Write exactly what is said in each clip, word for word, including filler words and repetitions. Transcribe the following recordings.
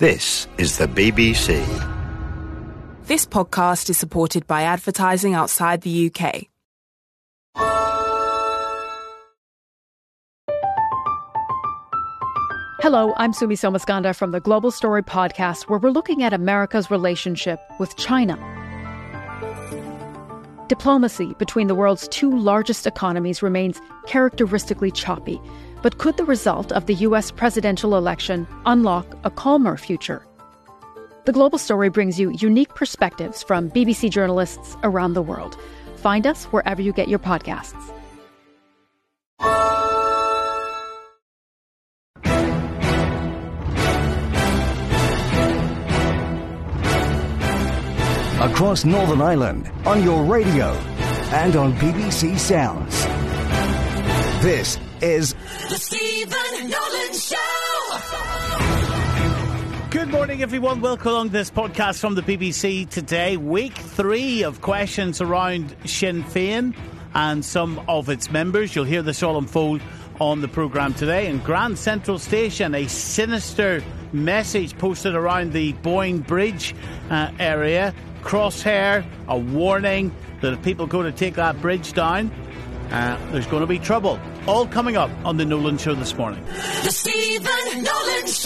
This is the B B C. This podcast is supported by advertising outside the U K. Hello, I'm Sumi Somaskanda from the Global Story podcast, where we're looking at America's relationship with China. Diplomacy between the world's two largest economies remains characteristically choppy. But could the result of the U S presidential election unlock a calmer future? The Global Story brings you unique perspectives from B B C journalists around the world. Find us wherever you get your podcasts. Across Northern Ireland, on your radio, and on B B C Sounds. This is The Stephen Nolan Show. Good morning, everyone. Welcome along to this podcast from the B B C today. Week three of questions around Sinn Féin and some of its members. You'll hear this all unfold on the programme today. In Grand Central Station, a sinister message posted around the Boyne Bridge uh, area. Crosshair, a warning that if people go to take that bridge down, uh, there's going to be trouble. All coming up on the Nolan Show this morning. The Stephen Nolan Show.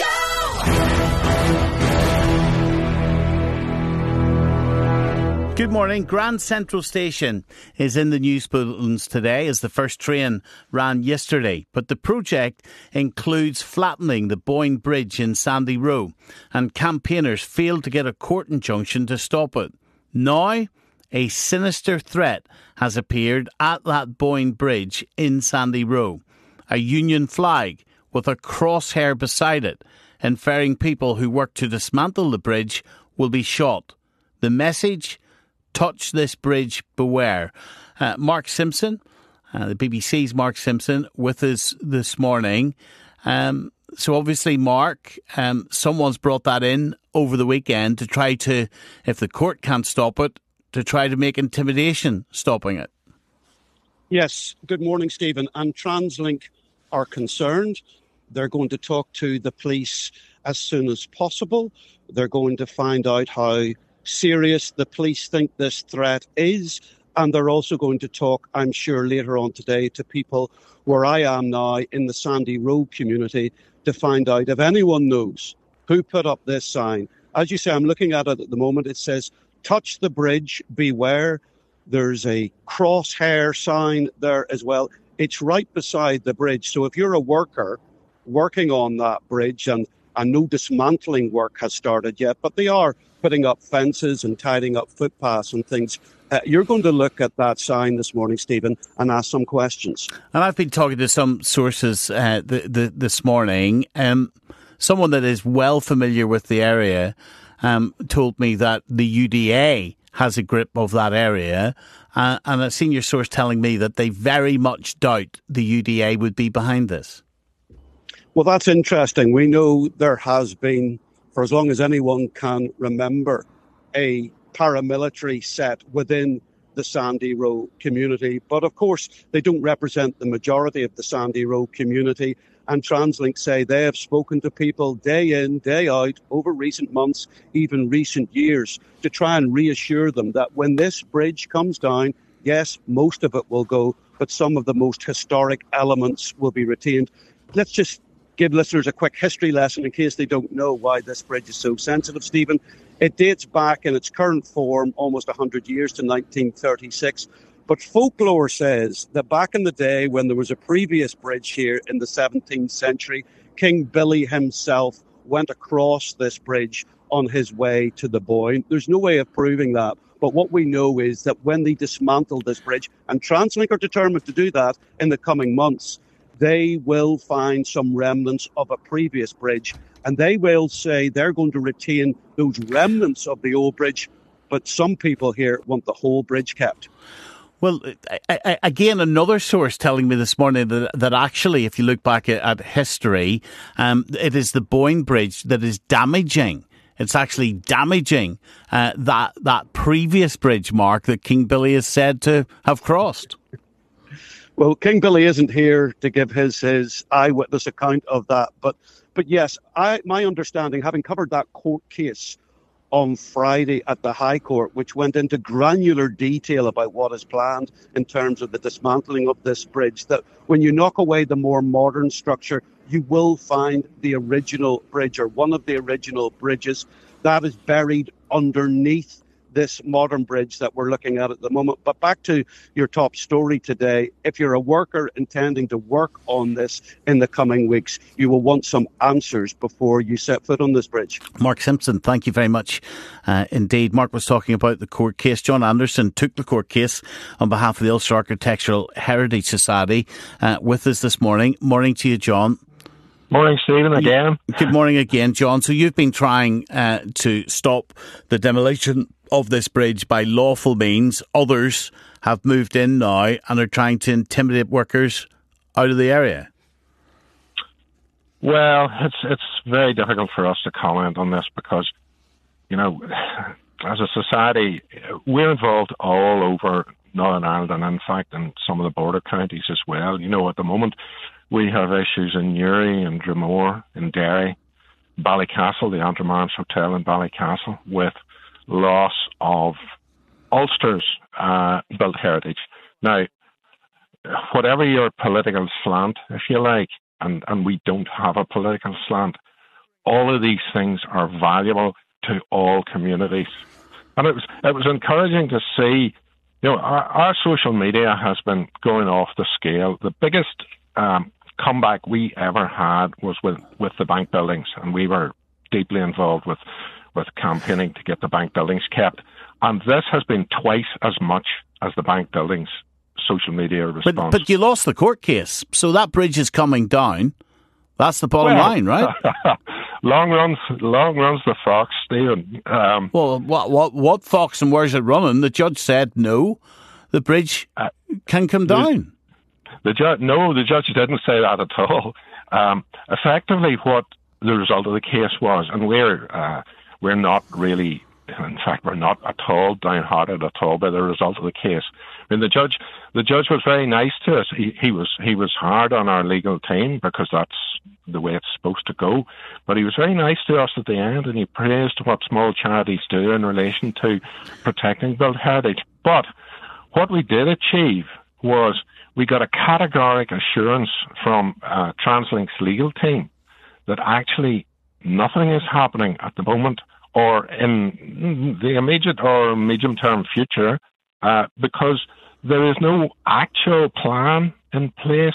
Good morning. Grand Central Station is in the news bulletins today as the first train ran yesterday. But the project includes flattening the Boyne Bridge in Sandy Row, and campaigners failed to get a court injunction to stop it. Now, a sinister threat has appeared at that Boyne Bridge in Sandy Row. A Union flag with a crosshair beside it, inferring people who work to dismantle the bridge will be shot. The message: touch this bridge, beware. Uh, Mark Simpson, uh, the B B C's Mark Simpson, with us this morning. Um, so obviously, Mark, um, someone's brought that in over the weekend to try to, if the court can't stop it, to try to make intimidation stopping it. Yes. Good morning, Stephen. And TransLink are concerned. They're going to talk to the police as soon as possible. They're going to find out how serious the police think this threat is. And they're also going to talk, I'm sure, later on today to people where I am now in the Sandy Row community to find out if anyone knows who put up this sign. As you say, I'm looking at it at the moment. It says, touch the bridge, beware. There's a crosshair sign there as well. It's right beside the bridge. So if you're a worker working on that bridge, and, and no dismantling work has started yet, but they are putting up fences and tidying up footpaths and things, uh, you're going to look at that sign this morning, Stephen, and ask some questions. And I've been talking to some sources uh, the, the, this morning. Um, someone that is well familiar with the area um, told me that the U D A has a grip of that area, uh, and a senior source telling me that they very much doubt the U D A would be behind this. Well, that's interesting. We know there has been, for as long as anyone can remember, a paramilitary set within the Sandy Row community. But of course, they don't represent the majority of the Sandy Row community. And TransLink say they have spoken to people day in, day out, over recent months, even recent years, to try and reassure them that when this bridge comes down, yes, most of it will go, but some of the most historic elements will be retained. Let's just give listeners a quick history lesson in case they don't know why this bridge is so sensitive, Stephen. It dates back in its current form almost one hundred years to nineteen thirty-six. But folklore says that back in the day when there was a previous bridge here in the seventeenth century, King Billy himself went across this bridge on his way to the Boyne. There's no way of proving that. But what we know is that when they dismantled this bridge, and TransLink are determined to do that in the coming months, they will find some remnants of a previous bridge. And they will say they're going to retain those remnants of the old bridge. But some people here want the whole bridge kept. Well, I, I, again, another source telling me this morning that, that actually, if you look back at, at history, um, it is the Boyne Bridge that is damaging. It's actually damaging uh, that that previous bridge, Mark, that King Billy is said to have crossed. Well, King Billy isn't here to give his, his eyewitness account of that, but but yes, I, my understanding, having covered that court case on Friday at the High Court, which went into granular detail about what is planned in terms of the dismantling of this bridge, that when you knock away the more modern structure, you will find the original bridge, or one of the original bridges that is buried underneath this modern bridge that we're looking at at the moment. But back to your top story today, if you're a worker intending to work on this in the coming weeks, you will want some answers before you set foot on this bridge. Mark Simpson, thank you very much uh, indeed. Mark was talking about the court case. John Anderson took the court case on behalf of the Ulster Architectural Heritage Society uh, with us this morning. Morning to you, John. Morning, Stephen, again. Good morning again, John. So you've been trying uh, to stop the demolition of this bridge by lawful means. Others have moved in now and are trying to intimidate workers out of the area. Well, it's it's very difficult for us to comment on this because, you know, as a society, we're involved all over Northern Ireland and, in fact, in some of the border counties as well. You know, at the moment, we have issues in Newry and Dromore, in Derry, Ballycastle, the Andromans Hotel in Ballycastle, with loss of Ulster's uh, built heritage. Now, whatever your political slant, if you like, and, and we don't have a political slant, all of these things are valuable to all communities. And it was it was encouraging to see, you know, our, our social media has been going off the scale. The biggest um, comeback we ever had was with, with the bank buildings, and we were deeply involved with with campaigning to get the bank buildings kept. And this has been twice as much as the bank buildings social media response. But, but you lost the court case, so that bridge is coming down. That's the bottom well, line, right? long runs long runs the fox, Stephen. Um, well, what, what, what fox and where's it running? The judge said no, the bridge uh, can come down. The, the judge, no, the judge didn't say that at all. Um, effectively, what the result of the case was, and we're uh, we're not really, in fact, we're not at all downhearted at all by the result of the case. I mean, the judge, the judge was very nice to us. He, he was he was hard on our legal team because that's the way it's supposed to go. But he was very nice to us at the end, and he praised what small charities do in relation to protecting built heritage. But what we did achieve was we got a categoric assurance from uh, TransLink's legal team that actually nothing is happening at the moment or in the immediate or medium-term future uh, because there is no actual plan in place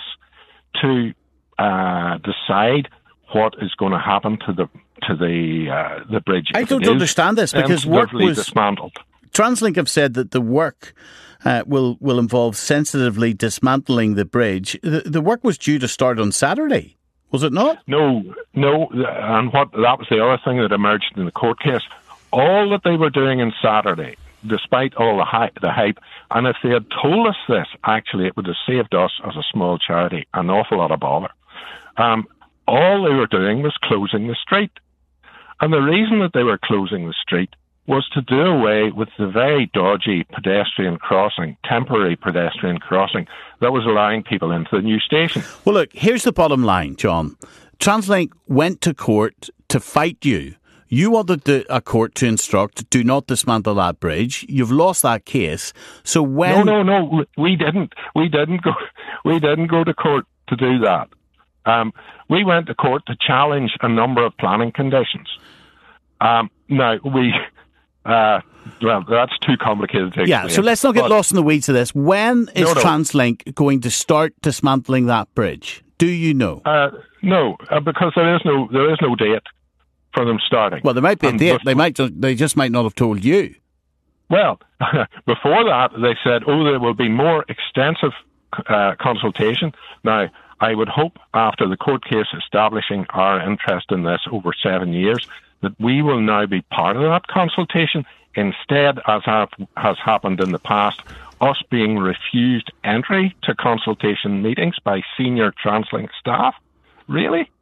to uh, decide what is going to happen to the to the uh, the bridge. I don't understand this because work was dismantled. TransLink have said that the work uh, will will involve sensitively dismantling the bridge. The, the work was due to start on Saturday. Was it not? No, no, and what that was the other thing that emerged in the court case. All that they were doing on Saturday, despite all the hype, the hype, and if they had told us this, actually, it would have saved us as a small charity an awful lot of bother. Um, all they were doing was closing the street, and the reason that they were closing the street was to do away with the very dodgy pedestrian crossing, temporary pedestrian crossing, that was allowing people into the new station. Well, look, here's the bottom line, John. TransLink went to court to fight you. You wanted the, a court to instruct, do not dismantle that bridge. You've lost that case. So when... No, no, no, we didn't. We didn't go, we didn't go to court to do that. Um, we went to court to challenge a number of planning conditions. Um, now, we... Uh, well, that's too complicated to explain. Yeah, so let's not get but, lost in the weeds of this. When is no, no. TransLink going to start dismantling that bridge? Do you know? Uh, no, uh, because there is no there is no date for them starting. Well, there might be a and date. Before, they might. They just might not have told you. Well, before that, they said, "Oh, there will be more extensive uh, consultation." Now, I would hope after the court case establishing our interest in this over seven years, that we will now be part of that consultation instead, as have, has happened in the past, us being refused entry to consultation meetings by senior TransLink staff. Really?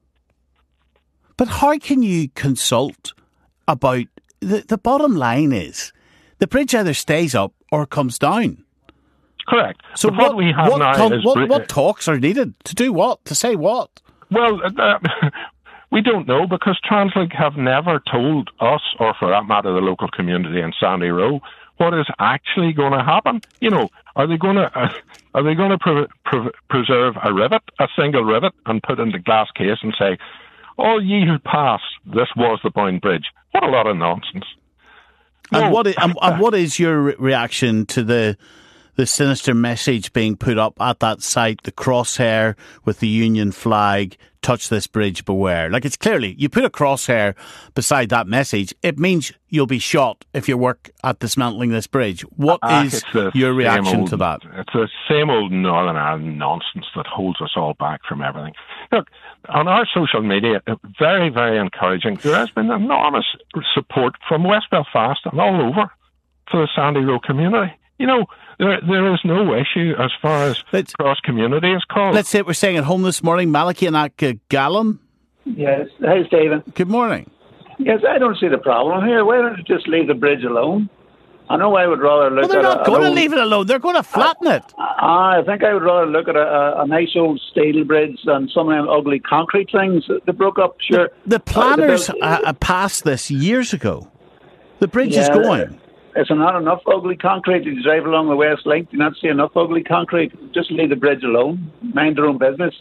But how can you consult about... The, the bottom line is, the bridge either stays up or comes down. Correct. So what, what we have what, now con- is... What, what talks are needed? To do what? To say what? Well, uh, We don't know because Translink have never told us, or for that matter, the local community in Sandy Row, what is actually going to happen. You know, are they going to uh, are they going to pre- pre- preserve a rivet, a single rivet, and put it in the glass case and say, "All ye who pass, this was the Boyne Bridge"? What a lot of nonsense. And No. what is, and, and what is your re- reaction to the the sinister message being put up at that site, the crosshair with the Union flag, touch this bridge, beware? Like, it's clearly, you put a crosshair beside that message, it means you'll be shot if you work at dismantling this bridge. What Ah, is it's the your same reaction old- to that? It's the same old Northern Ireland nonsense that holds us all back from everything. Look, on our social media, uh, very, very encouraging. There has been enormous support from West Belfast and all over for the Sandy Row community. You know, there there is no issue as far as Let's- cross-community is called. Let's say what we're saying at home this morning, Malachy and Ak Gallen. Yes. Hey, Stephen. Good morning. Yes, I don't see the problem here. Why don't you just leave the bridge alone? I know I would rather look Well, they're at not a, going to an old- leave it alone. They're going to flatten it. I think I would rather look at a, a, a nice old steel bridge than some of them ugly concrete things that broke up. Sure. The planners Uh, the- uh, uh, passed this years ago. The bridge is Yeah, going. Is there not enough ugly concrete? You drive along the West Link, do you not see enough ugly concrete? Just leave the bridge alone. Mind their own business.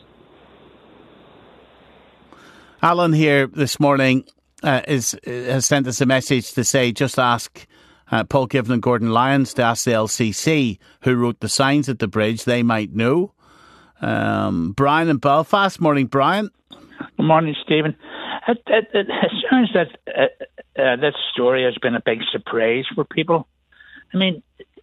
Alan here this morning uh, is uh, has sent us a message to say, just ask uh, Paul Given and Gordon Lyons to ask the L C C who wrote the signs at the bridge. They might know. Um, Brian in Belfast. Morning, Brian. Good morning, Stephen. It, it, it, it sounds that uh, uh, this story has been a big surprise for people. I mean,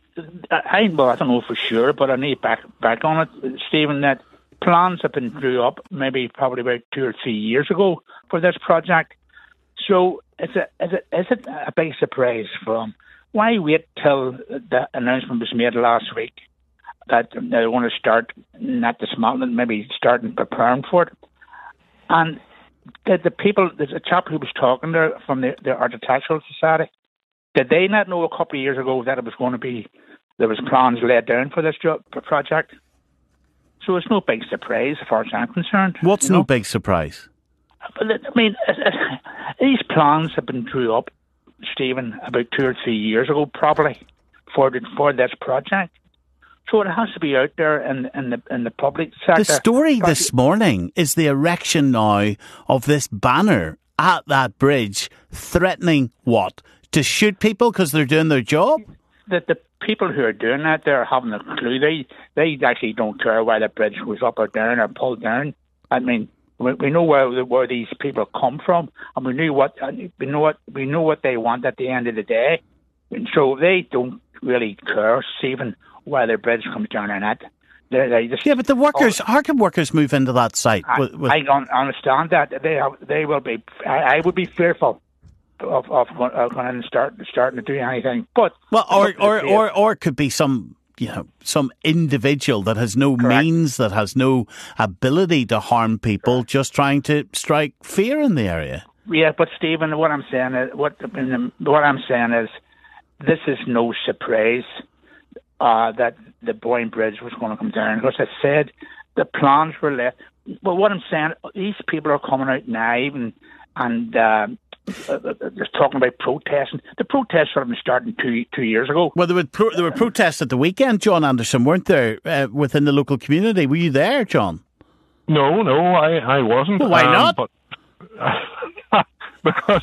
I, well, I don't know for sure, but I need back back on it, Stephen, that plans have been drew up maybe probably about two or three years ago for this project. So is it, is it, is it a big surprise for them? Why wait till the announcement was made last week that they want to start not dismantling, maybe starting preparing for it? And the, the people, there's a chap who was talking there from the, the Architectural Society. Did they not know a couple of years ago that it was going to be, there was plans laid down for this job, project? So it's no big surprise as far as I'm concerned. What's you no know? big surprise? But, I mean, these plans have been drew up, Stephen, about two or three years ago, probably, for the, for this project. So it has to be out there in, in the in the public sector. The story this morning is the erection now of this banner at that bridge threatening what? To shoot people because they're doing their job? That the people who are doing that, they're having a clue. They they actually don't care why the bridge was up or down or pulled down. I mean, we, we know where where these people come from, and we knew what we know what we know what they want at the end of the day. And so they don't really care, Stephen, whether the bridge comes down or not. They, they just, Yeah, but the workers, how can workers move into that site? I, with, with, I don't understand that. They have, they will be. I, I would be fearful of of going, of going and start starting to do anything. But well, or or, or or it could be some, you know, some individual that has no Correct. means, that has no ability to harm people, just trying to strike fear in the area. Yeah, but Stephen, what I'm saying is what what I'm saying is this is no surprise uh, that the Boyne Bridge was going to come down. Because I said the plans were left. Well, what I'm saying, these people are coming out now and and uh, they're talking about protesting. The protests should have been starting two two years ago. Well, there were pro- there were protests at the weekend, John Anderson, weren't there, uh, within the local community? Were you there, John? No, no, I, I wasn't. Well, why um, not? But, because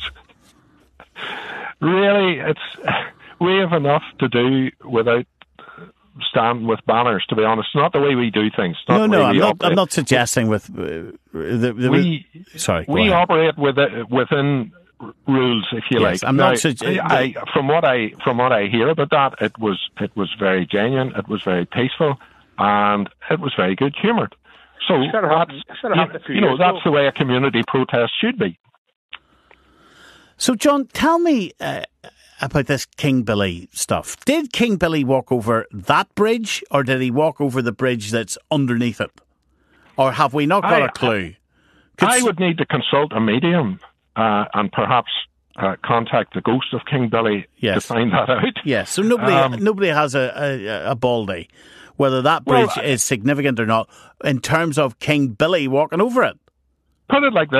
really, it's we have enough to do without standing with banners. To be honest, it's not the way we do things. It's not No, the no, way I'm we not. operate. I'm not suggesting with uh, the, the We sorry. go we ahead. operate with it, within r- rules, if you Yes, like. I'm Now, not sugge- I, I, from what I from what I hear about that, it was it was very genuine. It was very peaceful, and it was very good humoured. So Should have that's, happened- should have happened a few you know years that's ago. the way a community protest should be. So, John, tell me uh, about this King Billy stuff. Did King Billy walk over that bridge, or did he walk over the bridge that's underneath it? Or have we not got I- a clue? I would need to consult a medium uh, and perhaps uh, contact the ghost of King Billy Yes. to find that out. Yes, so nobody Um, nobody has a, a, a baldy, whether that Well, bridge I- is significant or not, in terms of King Billy walking over it. Put it like this.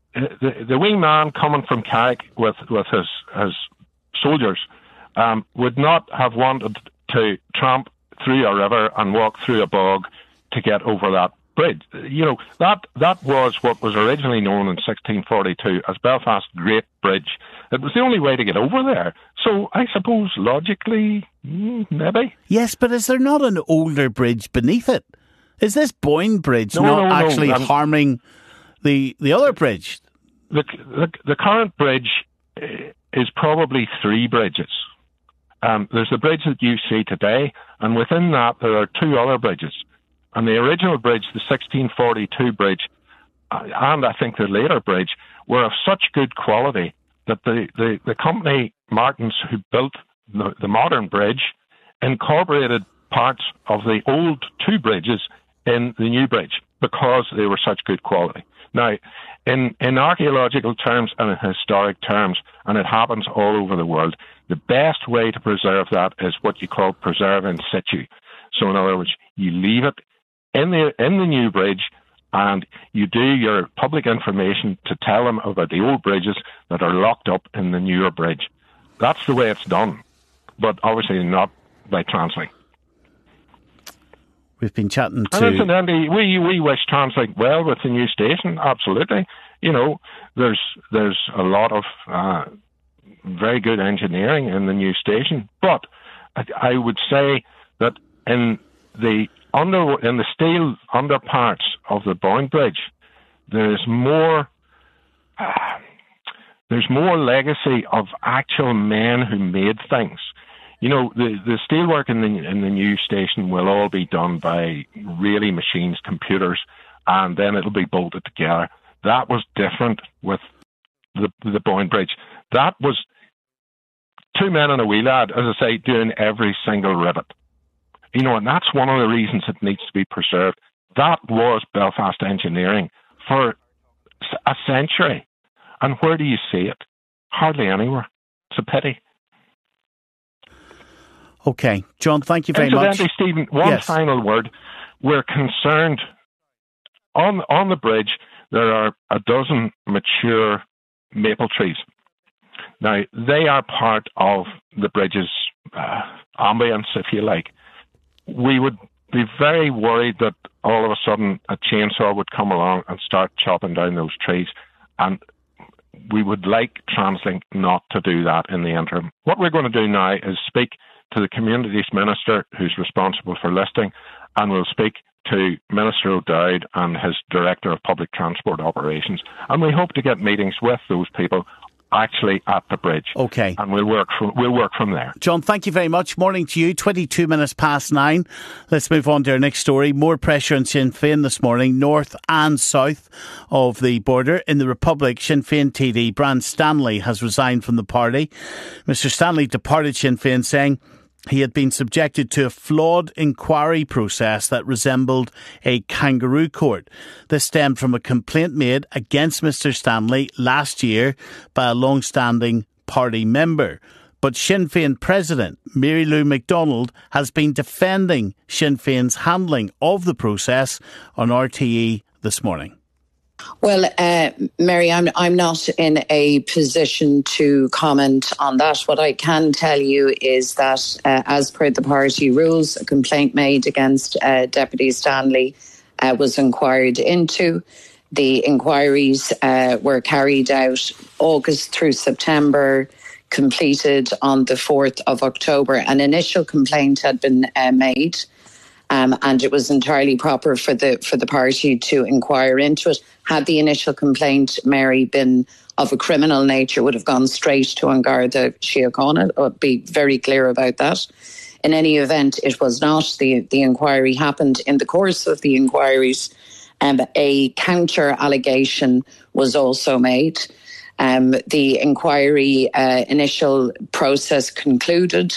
the, the wee man coming from Carrick with, with his, his soldiers um, would not have wanted to tramp through a river and walk through a bog to get over that bridge. You know, that that was what was originally known in sixteen forty-two as Belfast Great Bridge. It was the only way to get over there. So I suppose logically, maybe. Yes, but is there not an older bridge beneath it? Is this Boyne Bridge no, not no, actually no, um, harming the the other bridge? The, the, the current bridge is probably three bridges. Um, there's the bridge that you see today, and within that there are two other bridges. And the original bridge, the sixteen forty-two bridge, uh, and I think the later bridge, were of such good quality that the, the, the company Martins, who built the, the modern bridge, incorporated parts of the old two bridges in the new bridge because they were such good quality. Now, in, in archaeological terms and in historic terms, and it happens all over the world, the best way to preserve that is what you call preserve in situ. So in other words, you leave it in the in the new bridge and you do your public information to tell them about the old bridges that are locked up in the newer bridge. That's the way it's done, but obviously not by TransLink. We've been chatting to... And incidentally, we, we wish TransLink well with the new station, absolutely. You know, there's there's a lot of uh, very good engineering in the new station, but I, I would say that in the under in the steel underparts of the Boyne Bridge, there's more uh, there's more legacy of actual men who made things. You know, the the steelwork in the in the new station will all be done by really machines, computers, and then it'll be bolted together. That was different with the the Boyne Bridge. That was two men and a wee lad, as I say, doing every single rivet. You know, and that's one of the reasons it needs to be preserved. That was Belfast engineering for a century. And where do you see it? Hardly anywhere. It's a pity. Okay. John, thank you very Incidentally, much. Stephen, one yes. final word. We're concerned, on, on the bridge, there are a dozen mature maple trees. Now, they are part of the bridge's uh, ambience, if you like. We would be very worried that all of a sudden a chainsaw would come along and start chopping down those trees. And we would like TransLink not to do that in the interim. What we're going to do now is speak to the Communities Minister, who's responsible for listing, and we'll speak to Minister O'Dowd and his Director of Public Transport Operations. And we hope to get meetings with those people actually at the bridge. Okay. And we'll work from we'll work from there. John, thank you very much. Morning to you. twenty-two minutes past nine. Let's move on to our next story. More pressure on Sinn Féin this morning, north and south of the border. In the Republic, Sinn Féin T D Brian Stanley has resigned from the party. Mister Stanley departed Sinn Féin saying he had been subjected to a flawed inquiry process that resembled a kangaroo court. This stemmed from a complaint made against Mister Stanley last year by a long-standing party member. But Sinn Féin President Mary Lou McDonald has been defending Sinn Féin's handling of the process on R T E this morning. Well, uh, Mary, I'm I'm not in a position to comment on that. What I can tell you is that, uh, as per the party rules, a complaint made against uh, Deputy Stanley uh, was inquired into. The inquiries uh, were carried out August through September, completed on the fourth of October. An initial complaint had been uh, made. Um, and it was entirely proper for the for the party to inquire into it. Had the initial complaint, Mary, been of a criminal nature, would have gone straight to An Garda Síochána. I'll be very clear about that. In any event, it was not. The, the inquiry happened. In the course of the inquiries, um, a counter allegation was also made. Um, the inquiry uh, initial process concluded.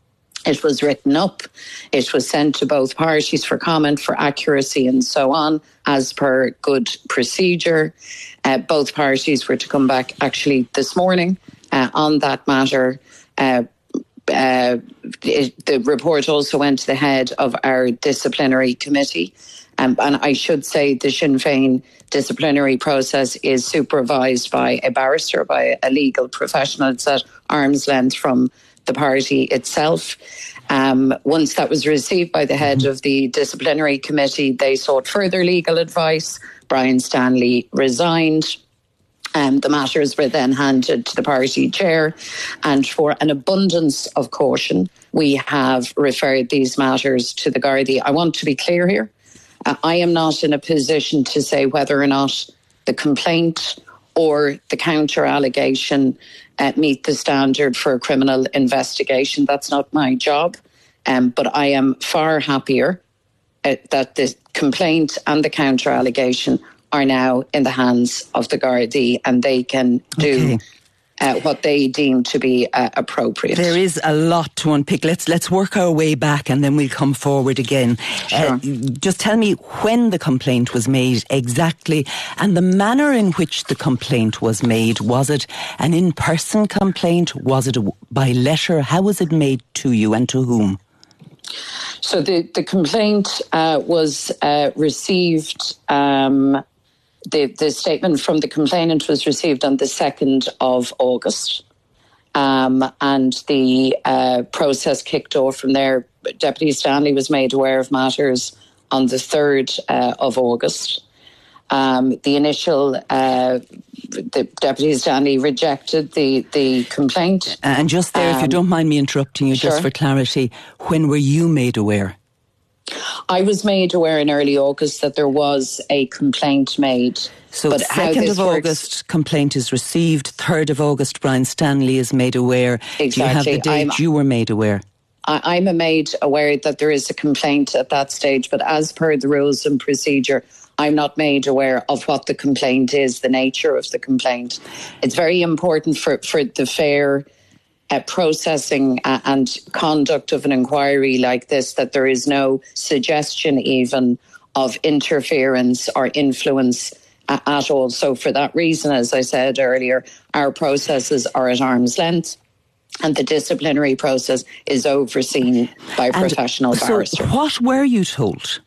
It was written up. It was sent to both parties for comment, for accuracy and so on, as per good procedure. Uh, both parties were to come back actually this morning uh, on that matter, uh, uh, it, the report also went to the head of our disciplinary committee. Um, and I should say the Sinn Féin disciplinary process is supervised by a barrister, by a legal professional. It's at arm's length from the party itself. Um, once that was received by the head of the disciplinary committee, they sought further legal advice. Brian Stanley resigned. Um, the matters were then handed to the party chair, and for an abundance of caution, we have referred these matters to the Gardaí. I want to be clear here. Uh, I am not in a position to say whether or not the complaint or the counter-allegation uh, meet the standard for a criminal investigation. That's not my job. Um, but I am far happier uh, that the complaint and the counter-allegation are now in the hands of the Gardaí, and they can do okay. uh, what they deem to be uh, appropriate. There is a lot to unpick. Let's let's work our way back, and then we'll come forward again. Sure. Uh, just tell me when the complaint was made exactly, and the manner in which the complaint was made. Was it an in-person complaint? Was it a, by letter? How was it made to you, and to whom? So the, the complaint uh, was uh, received... Um, The, the statement from the complainant was received on the second of August, um, and the uh, process kicked off from there. Deputy Stanley was made aware of matters on the third uh, of August. Um, the initial, uh, the Deputy Stanley rejected the, the complaint. And just there, um, if you don't mind me interrupting you, sure. just for clarity, when were you made aware? I was made aware in early August that there was a complaint made. So second of August, complaint is received. third of August, Brian Stanley is made aware. Exactly. Do you have the date I'm, you were made aware? I, I'm made aware that there is a complaint at that stage, but as per the rules and procedure, I'm not made aware of what the complaint is, the nature of the complaint. It's very important for, for the fair Uh, processing uh, and conduct of an inquiry like this, that there is no suggestion even of interference or influence uh, at all. So for that reason, as I said earlier, our processes are at arm's length, and the disciplinary process is overseen by a professional so barrister. What were you told?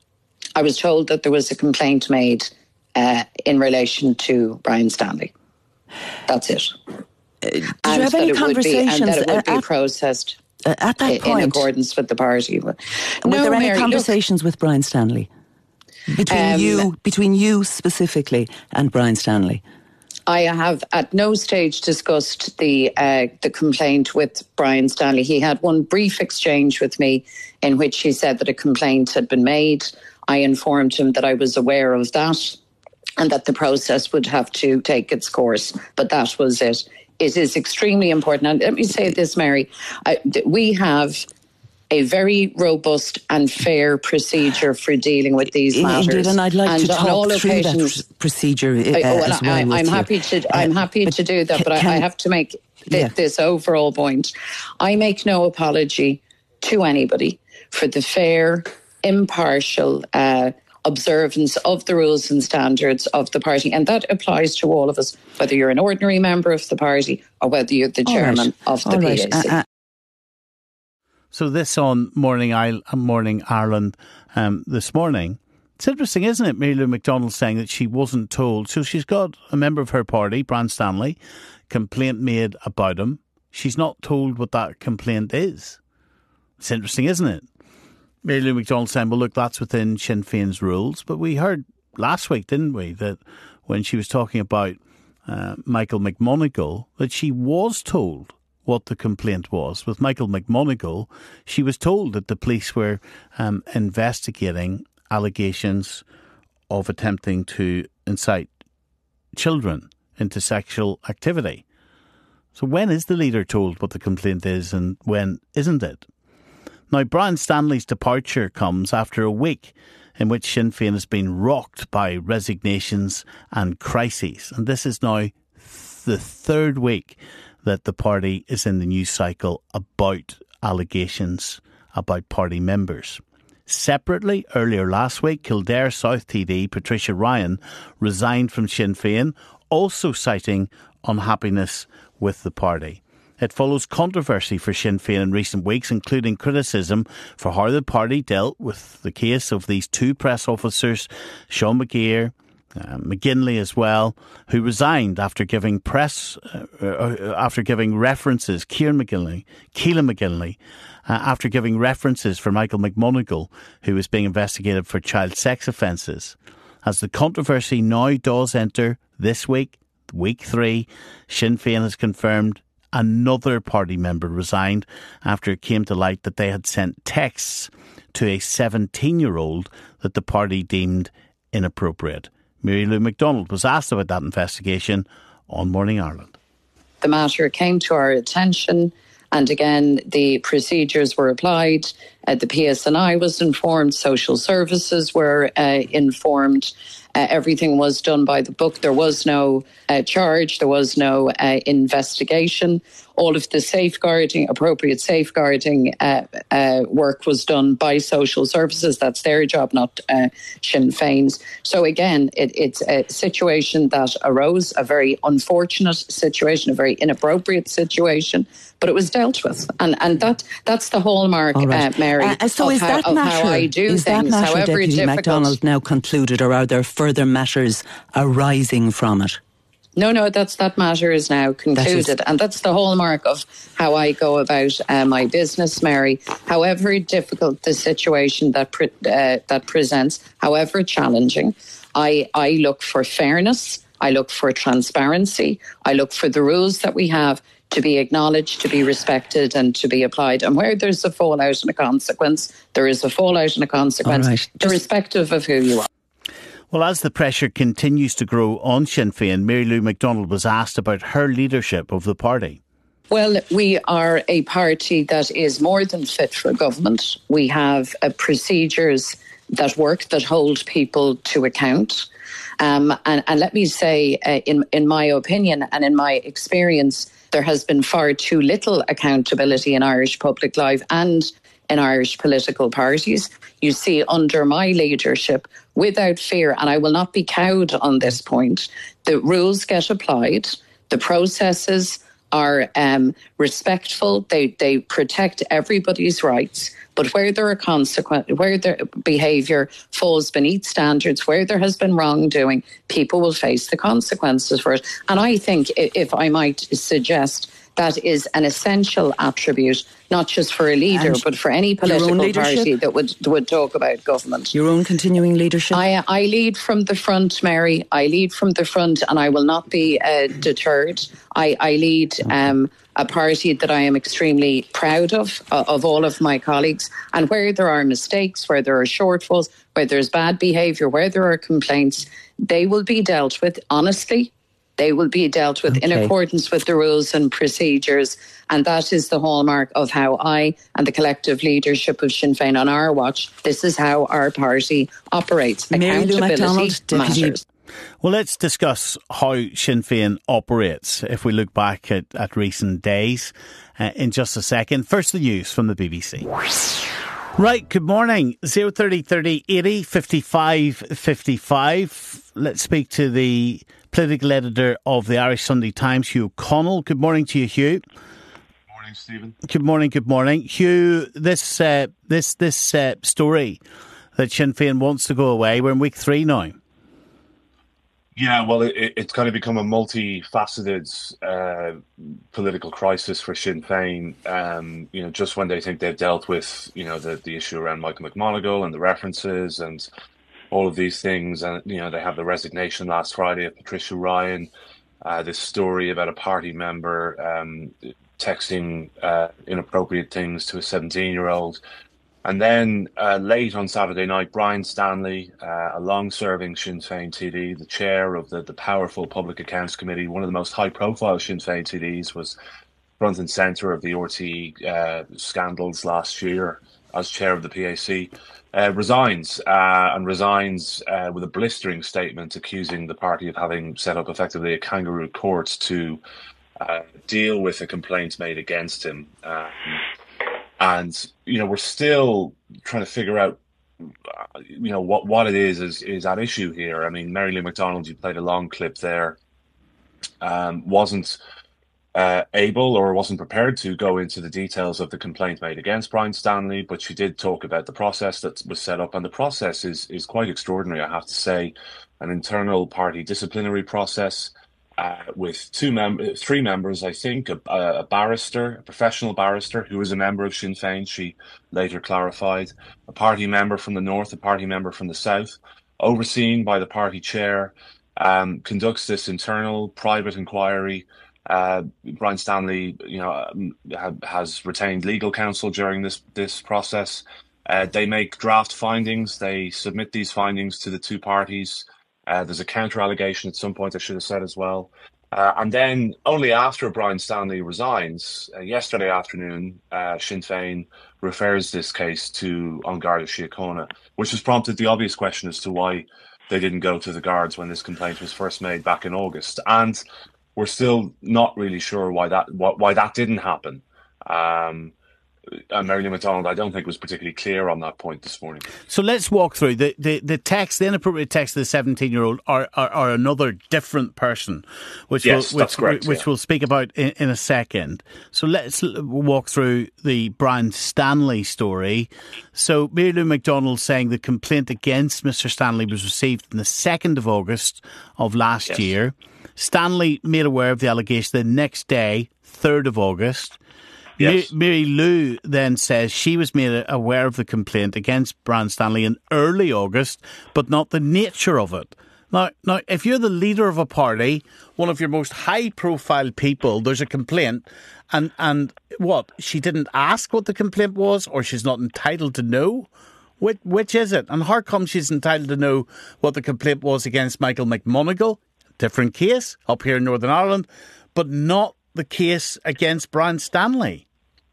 I was told that there was a complaint made uh, in relation to Brian Stanley. That's it. Uh, did and you have any conversations be, and that it would at, be processed uh, at that in, point in accordance with the party? Were no, there any Mary, conversations look, with Brian Stanley between um, you, between you specifically, and Brian Stanley? I have at no stage discussed the uh, the complaint with Brian Stanley. He had one brief exchange with me in which he said that a complaint had been made. I informed him that I was aware of that and that the process would have to take its course, but that was it. It is extremely important. And let me say this, Mary. I, we have a very robust and fair procedure for dealing with these matters. Indeed, and I'd like and to talk through occasions, that procedure uh, I, well, as well. I, I'm with happy you. to. I'm uh, happy to do that, but can, I have to make th- yeah. this overall point. I make no apology to anybody for the fair, impartial Uh, observance of the rules and standards of the party, and that applies to all of us, whether you're an ordinary member of the party or whether you're the chairman right. of the all P A C. Right. Uh, uh, so this on Morning, I- Morning Ireland um, this morning. It's interesting, isn't it? Mary Lou McDonald saying that she wasn't told. So she's got a member of her party, Brian Stanley, complaint made about him. She's not told what that complaint is. It's interesting, isn't it? Mary Lou McDonald saying, well, look, that's within Sinn Féin's rules. But we heard last week, didn't we, that when she was talking about uh, Michael McMonagle, that she was told what the complaint was. With Michael McMonagle, she was told that the police were um, investigating allegations of attempting to incite children into sexual activity. So when is the leader told what the complaint is and when isn't it? Now, Brian Stanley's departure comes after a week in which Sinn Féin has been rocked by resignations and crises. And this is now the third week that the party is in the news cycle about allegations about party members. Separately, earlier last week, Kildare South T D Patricia Ryan resigned from Sinn Féin, also citing unhappiness with the party. It follows controversy for Sinn Féin in recent weeks, including criticism for how the party dealt with the case of these two press officers, Sean McGeer, uh, McGinley as well, who resigned after giving press, uh, uh, after giving references, Kieran McGinley, Keelan McGinley, uh, after giving references for Michael McMonagle, who was being investigated for child sex offences. As the controversy now does enter this week, week three, Sinn Féin has confirmed another party member resigned after it came to light that they had sent texts to a seventeen-year-old that the party deemed inappropriate. Mary Lou McDonald was asked about that investigation on Morning Ireland. The matter came to our attention, and again, the procedures were applied. Uh, the P S N I was informed, social services were uh, informed. Uh, everything was done by the book. There was no uh, charge. There was no uh, investigation. All of the safeguarding, appropriate safeguarding uh, uh, work was done by social services. That's their job, not uh, Sinn Féin's. So again, it, it's a situation that arose, a very unfortunate situation, a very inappropriate situation, but it was dealt with. And and that that's the hallmark, right. uh, Mary, uh, so of, is how, that of matter, how I do is things, that matter, however Deputy difficult. MacDonald, now concluded, or are there further matters arising from it? No, no, that's that matter is now concluded. That is- and that's the hallmark of how I go about uh, my business, Mary. However difficult the situation that pre- uh, that presents, however challenging, I, I look for fairness, I look for transparency, I look for the rules that we have to be acknowledged, to be respected and to be applied. And where there's a fallout and a consequence, there is a fallout and a consequence, right. irrespective of who you are. Well, as the pressure continues to grow on Sinn Féin, Mary Lou McDonald was asked about her leadership of the party. Well, we are a party that is more than fit for government. We have uh, procedures that work, that hold people to account. Um, and, and let me say, uh, in, in my opinion and in my experience, there has been far too little accountability in Irish public life and in Irish political parties. You see, under my leadership, without fear, and I will not be cowed on this point, the rules get applied, the processes are um, respectful, they, they protect everybody's rights. But where there are consequence, where their behaviour falls beneath standards, where there has been wrongdoing, people will face the consequences for it. And I think, if I might suggest, that is an essential attribute, not just for a leader, and but for any political party that would would talk about government. Your own continuing leadership? I, I lead from the front, Mary. I lead from the front, and I will not be uh, deterred. I, I lead um, a party that I am extremely proud of, uh, of all of my colleagues. And where there are mistakes, where there are shortfalls, where there's bad behaviour, where there are complaints, they will be dealt with honestly. They will be dealt with okay. in accordance with the rules and procedures. And that is the hallmark of how I and the collective leadership of Sinn Féin on our watch, this is how our party operates. Mary Lou McDonald, matters. Well, let's discuss how Sinn Féin operates if we look back at, at recent days uh, in just a second. First, the news from the B B C. Right, good morning. zero thirty thirty eighty fifty-five fifty-five. Let's speak to the political editor of the Irish Sunday Times, Hugh Connell. Good morning to you, Hugh. Good morning, Stephen. Good morning, good morning. Hugh, this uh, this this uh, story that Sinn Féin wants to go away, we're in week three now. Yeah, well, it, it's kind of become a multifaceted uh, political crisis for Sinn Féin. Um, you know, just when they think they've dealt with, you know, the, the issue around Michael McMonagle and the references and all of these things, and you know, they have the resignation last Friday of Patricia Ryan. Uh, this story about a party member um, texting uh, inappropriate things to a seventeen-year-old. And then uh, late on Saturday night, Brian Stanley, uh, a long-serving Sinn Féin T D, the chair of the, the powerful Public Accounts Committee, one of the most high-profile Sinn Féin T Ds, was front and centre of the R T E uh, scandals last year as chair of the P A C, uh, resigns, uh, and resigns uh, with a blistering statement accusing the party of having set up effectively a kangaroo court to uh, deal with a complaint made against him. Um, And, you know, we're still trying to figure out, you know, what, what it is, is is at issue here. I mean, Mary Lou McDonald, you played a long clip there, um, wasn't uh, able or wasn't prepared to go into the details of the complaint made against Brian Stanley, but she did talk about the process that was set up, and the process is is quite extraordinary, I have to say. An internal party disciplinary process uh, with two mem- three members, I think, a, a barrister, a professional barrister who was a member of Sinn Féin, she later clarified, a party member from the north, a party member from the south, overseen by the party chair, um, conducts this internal private inquiry. Uh, Brian Stanley, you know, ha- has retained legal counsel during this this process. Uh, they make draft findings. They submit these findings to the two parties. Uh, there's a counter allegation at some point, I should have said as well. Uh, and then only after Brian Stanley resigns, uh, yesterday afternoon, uh, Sinn Féin refers this case to An Garda Síochána, which has prompted the obvious question as to why they didn't go to the guards when this complaint was first made back in August. And we're still not really sure why that why that didn't happen. Um, and Mary Lou McDonald, I don't think, was particularly clear on that point this morning. So let's walk through the, the, the text, the inappropriate text of the seventeen-year-old are, are, are another different person, which yes, we'll, which, correct, which yeah. we'll speak about in, in a second. So let's walk through the Brian Stanley story. So Mary Lou McDonald saying the complaint against Mister Stanley was received on the second of August of last yes. year. Stanley made aware of the allegation the next day, third of August. Yes. Mary Lou then says she was made aware of the complaint against Brian Stanley in early August, but not the nature of it. Now, now, if you're the leader of a party, one of your most high-profile people, there's a complaint, and, and what, she didn't ask what the complaint was, or she's not entitled to know? Which, which is it? And how come she's entitled to know what the complaint was against Michael McMonigal? Different case, up here in Northern Ireland, but not the case against Brian Stanley.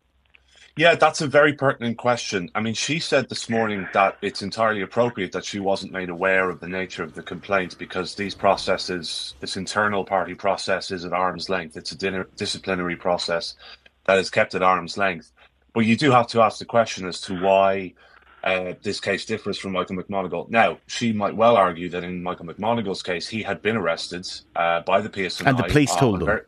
Yeah, that's a very pertinent question. I mean, she said this morning that it's entirely appropriate that she wasn't made aware of the nature of the complaint because these processes, this internal party process is at arm's length. It's a dinner, disciplinary process that is kept at arm's length. But you do have to ask the question as to why uh, this case differs from Michael McMonigal. Now, she might well argue that in Michael McMonigal's case, he had been arrested uh, by the P S N I. And the police told him.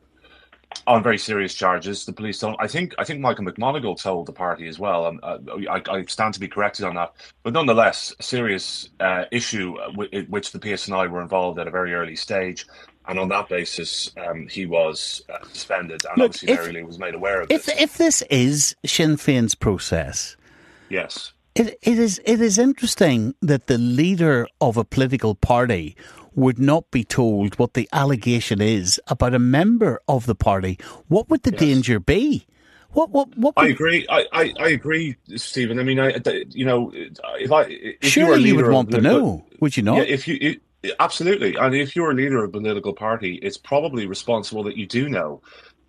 On very serious charges. The police don't. I think. I think Michael McMonigal told the party as well. Um, uh, I, I stand to be corrected on that. But nonetheless, a serious uh, issue w- which the P S N I were involved at a very early stage, and on that basis, um, he was uh, suspended. And Look, obviously, if, Mary Lou was made aware of if, this. If this is Sinn Féin's process, yes, it, it is. It is interesting that the leader of a political party would not be told what the allegation is about a member of the party. What would the yes. danger be? What? What? What? Would... I agree. I, I, I agree, Stephen. I mean, I, you know, if I if surely you, you would want to know, would you not? Yeah, if you it, absolutely, and if you're a leader of a political party, it's probably responsible that you do know.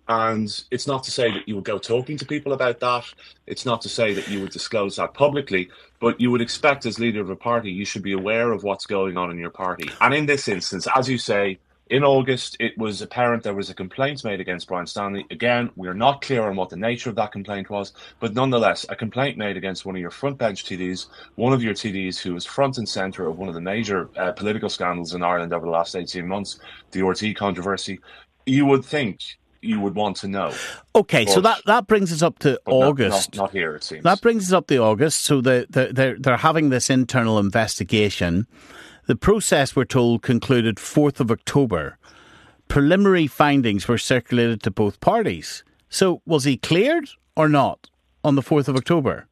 And it's not to say that you would go talking to people about that. It's not to say that you would disclose that publicly, but you would expect as leader of a party, you should be aware of what's going on in your party. And in this instance, as you say, in August, it was apparent there was a complaint made against Brian Stanley. Again, we are not clear on what the nature of that complaint was, but nonetheless, a complaint made against one of your front bench T Ds, one of your T Ds who was front and centre of one of the major uh, political scandals in Ireland over the last eighteen months, the R T E controversy. You would think you would want to know. Okay, but, so that, that brings us up to August. Not, not, not here, it seems. That brings us up to August. So the, the, they're, they're having this internal investigation. The process, we're told, concluded fourth of October. Preliminary findings were circulated to both parties. So was he cleared or not on the fourth of October?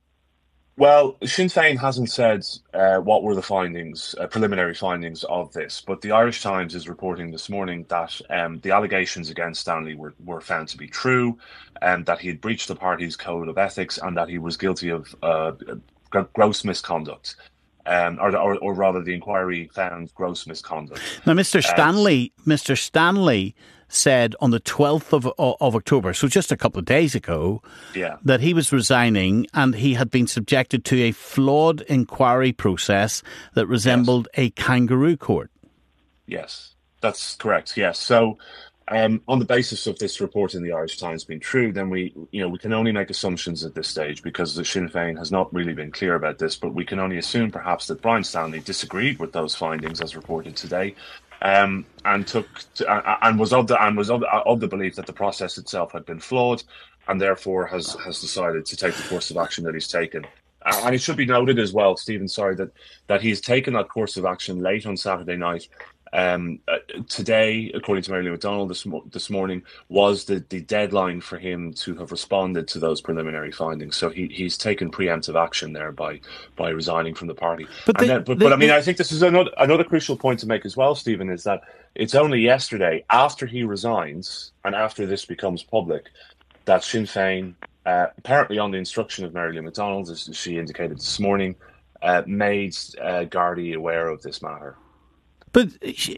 Well, Sinn Féin hasn't said uh, what were the findings, uh, preliminary findings of this, but the Irish Times is reporting this morning that um, the allegations against Stanley were, were found to be true, and that he had breached the party's code of ethics, and that he was guilty of uh, g- gross misconduct. Um, or, or, or rather, the inquiry found gross misconduct. Now, Mister Stanley, uh, Mister Stanley said on the twelfth of, of October, so just a couple of days ago, yeah. that he was resigning and he had been subjected to a flawed inquiry process that resembled yes. a kangaroo court. Yes, that's correct. Yes. So um, on the basis of this report in the Irish Times being true, then we, you know, we can only make assumptions at this stage because the Sinn Féin has not really been clear about this, but we can only assume perhaps that Brian Stanley disagreed with those findings as reported today. um, and took to, uh, and was of the and was of, of the belief that the process itself had been flawed, and therefore has has decided to take the course of action that he's taken. Uh, and it should be noted as well, Stephen, sorry, that that he's taken that course of action late on Saturday night. Um, uh, today, according to Mary Lou McDonald this, mo- this morning, was the, the deadline for him to have responded to those preliminary findings. So he, he's taken preemptive action there by by resigning from the party. But, and the, then, but, the, but I mean, the, I think this is another, another crucial point to make as well, Stephen, is that it's only yesterday, after he resigns and after this becomes public, that Sinn Féin, uh, apparently on the instruction of Mary Lou McDonald, as she indicated this morning, uh, made uh, Gardaí aware of this matter. But she,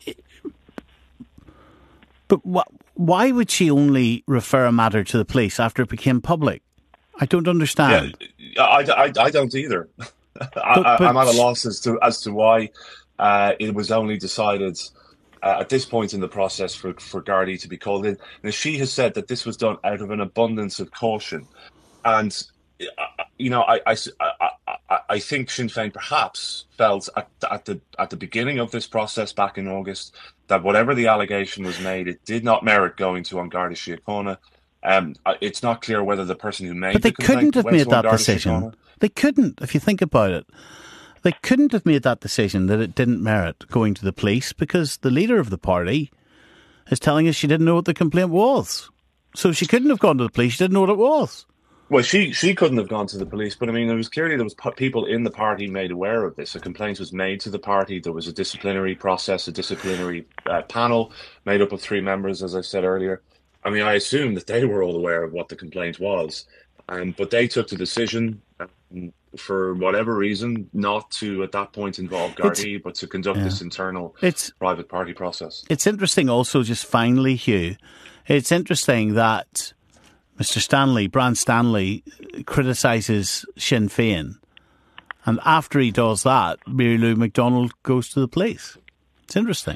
but wh- why would she only refer a matter to the police after it became public? I don't understand. Yeah, I, I, I don't either. But, I, but I'm at a loss as to as to why uh, it was only decided uh, at this point in the process for, for Gardaí to be called in. Now, she has said that this was done out of an abundance of caution. And, uh, you know, I, I, I, I, I think Sinn Féin perhaps felt at, at the at the beginning of this process back in August that whatever the allegation was made, it did not merit going to An Garda Síochána. Um, it's not clear whether the person who made but they the complaint couldn't have made that decision. Síochána. They couldn't, if you think about it. They couldn't have made that decision that it didn't merit going to the police because the leader of the party is telling us she didn't know what the complaint was. So she couldn't have gone to the police. She didn't know what it was. Well, she, she couldn't have gone to the police, but I mean, there was clearly there was people in the party made aware of this. A complaint was made to the party. There was a disciplinary process, a disciplinary uh, panel made up of three members, as I said earlier. I mean, I assume that they were all aware of what the complaint was, um, but they took the decision, um, for whatever reason, not to at that point involve Gardaí, but to conduct yeah. this internal it's, private party process. It's interesting, also, just finally, Hugh. It's interesting that Mister Stanley, Brian Stanley, criticises Sinn Féin. And after he does that, Mary Lou McDonald goes to the police. It's interesting.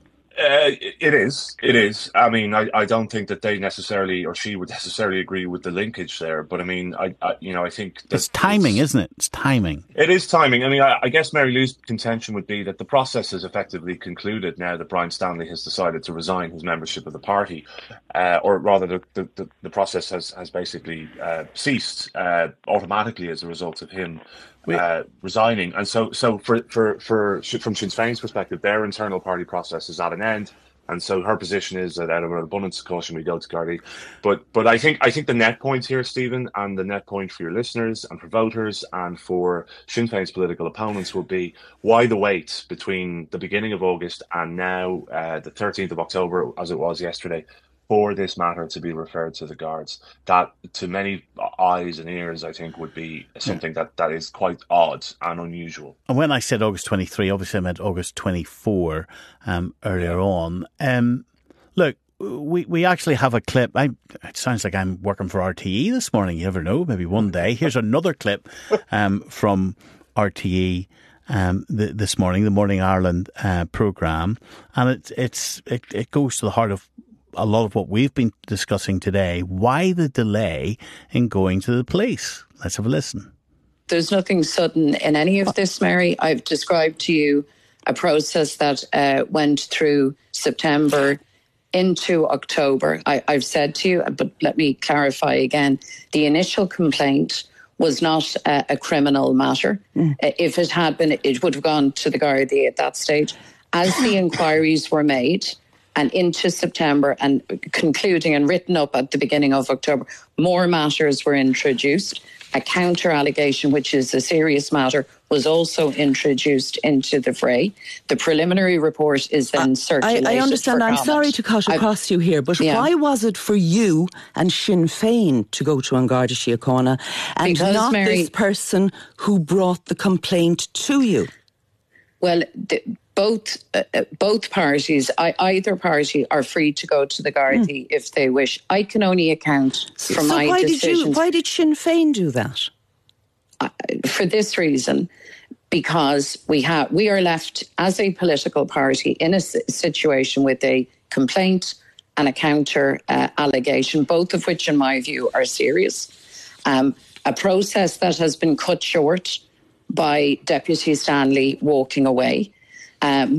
Uh, it is. It is. I mean, I, I don't think that they necessarily, or she would necessarily agree with the linkage there. But I mean, I, I you know, I think that it's timing, it's, isn't it? It's timing. It is timing. I mean, I, I guess Mary Lou's contention would be that the process is effectively concluded now that Brian Stanley has decided to resign his membership of the party, uh, or rather, the, the, the, the process has has basically uh, ceased uh, automatically as a result of him Uh, resigning. And so so for, for, for from Sinn Féin's perspective, their internal party process is at an end, and so her position is that out of an abundance of caution we go to Gardaí. But but I think I think the net point here, Stephen, and the net point for your listeners and for voters and for Sinn Féin's political opponents will be why the wait between the beginning of August and now uh, the thirteenth of October, as it was yesterday, for this matter to be referred to the guards. That, to many eyes and ears, I think, would be something that, that is quite odd and unusual. And when I said August twenty-three, obviously I meant August twenty-four um, earlier on. Um, look, we, we actually have a clip. I, it sounds like I'm working for R T E this morning. You never know, maybe one day. Here's another clip um, from R T E um, the, this morning, the Morning Ireland uh, programme. And it, it's, it, it goes to the heart of a lot of what we've been discussing today. Why the delay in going to the police? Let's have a listen. There's nothing sudden in any of this, Mary. I've described to you a process that uh, went through September into October. I, I've said to you, but let me clarify again, the initial complaint was not uh, a criminal matter. Mm. If it had been, it would have gone to the Gardaí at that stage. As the inquiries were made, and into September and concluding and written up at the beginning of October, more matters were introduced. A counter-allegation, which is a serious matter, was also introduced into the fray. The preliminary report is then circulated. I, I understand. I'm comment. sorry to cut across I, you here, but yeah. why was it for you and Sinn Féin to go to An Garda Síochána and because, not Mary, this person who brought the complaint to you? Well, the, both uh, both parties, I, either party, are free to go to the Gardaí mm. if they wish. I can only account for so my why decisions. Did you, why did Sinn Féin do that? Uh, for this reason, because we have we are left as a political party in a situation with a complaint and a counter uh, allegation, both of which, in my view, are serious. Um, a process that has been cut short by Deputy Stanley walking away. Um,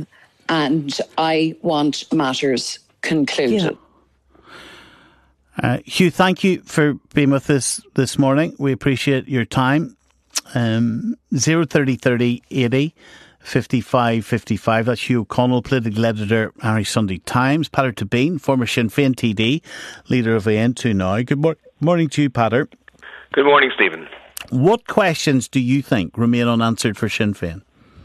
and I want matters concluded. Yeah. Uh, Hugh, thank you for being with us this morning. We appreciate your time. Um, zero thirty thirty eighty fifty-five fifty-five. That's Hugh O'Connell, political editor, Irish Sunday Times. Peadar Tabine, former Sinn Féin T D, leader of A N two now. Good mor- morning to you, Peadar. Good morning, Stephen. What questions do you think remain unanswered for Sinn Féin?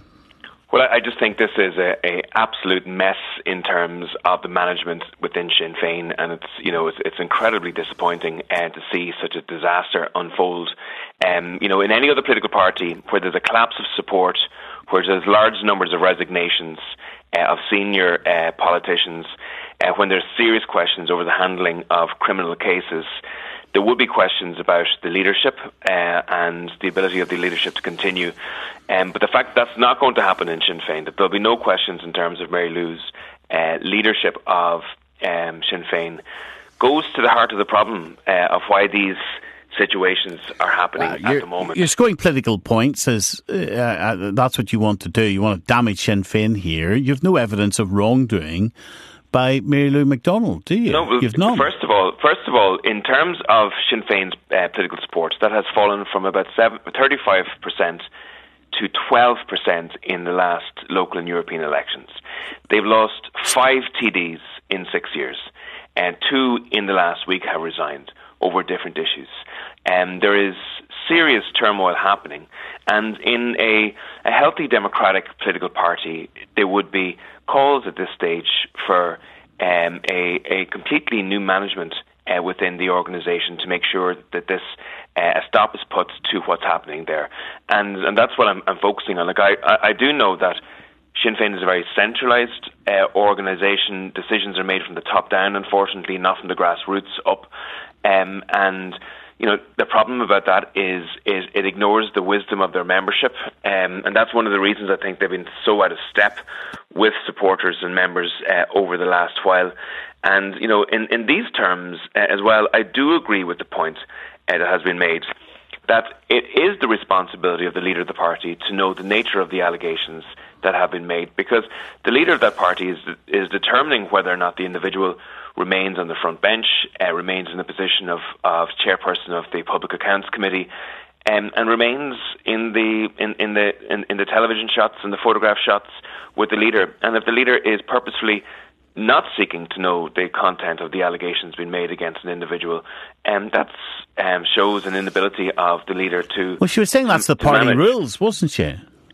Well, I just think this is a, a absolute mess in terms of the management within Sinn Féin, and it's you know it's, it's incredibly disappointing uh, to see such a disaster unfold. Um, you know, in any other political party where there's a collapse of support, where there's large numbers of resignations uh, of senior uh, politicians, uh, when there's serious questions over the handling of criminal cases, there would be questions about the leadership uh, and the ability of the leadership to continue. Um, but the fact that that's not going to happen in Sinn Féin, that there'll be no questions in terms of Mary Lou's uh, leadership of um, Sinn Féin, goes to the heart of the problem uh, of why these situations are happening uh, at the moment. You're scoring political points as uh, uh, that's what you want to do. You want to damage Sinn Féin here. You have no evidence of wrongdoing by Mary Lou McDonald, do you? No, well, You've none. First of all, first of all, in terms of Sinn Féin's uh, political support, that has fallen from about thirty-five percent to twelve percent in the last local and European elections. They've lost five T Ds in six years, and two in the last week have resigned over different issues. And um, there is serious turmoil happening, and in a, a healthy democratic political party, there would be calls at this stage for um, a, a completely new management uh, within the organisation to make sure that this uh, a stop is put to what's happening there, and and that's what I'm, I'm focusing on. Like I, I do know that Sinn Féin is a very centralised uh, organisation. Decisions are made from the top down, unfortunately, not from the grassroots up, um, and. You know, the problem about that is, is it ignores the wisdom of their membership, um, and that's one of the reasons I think they've been so out of step with supporters and members uh, over the last while. And, you know, in, in these terms uh, as well, I do agree with the point uh, that has been made that it is the responsibility of the leader of the party to know the nature of the allegations that have been made, because the leader of that party is is determining whether or not the individual remains on the front bench, uh, remains in the position of, of chairperson of the Public Accounts Committee, um, and remains in the in, in the in, in the television shots and the photograph shots with the leader. And if the leader is purposefully not seeking to know the content of the allegations being made against an individual, um, that um, shows an inability of the leader to. Well, she was saying that's the party manage. rules, wasn't she?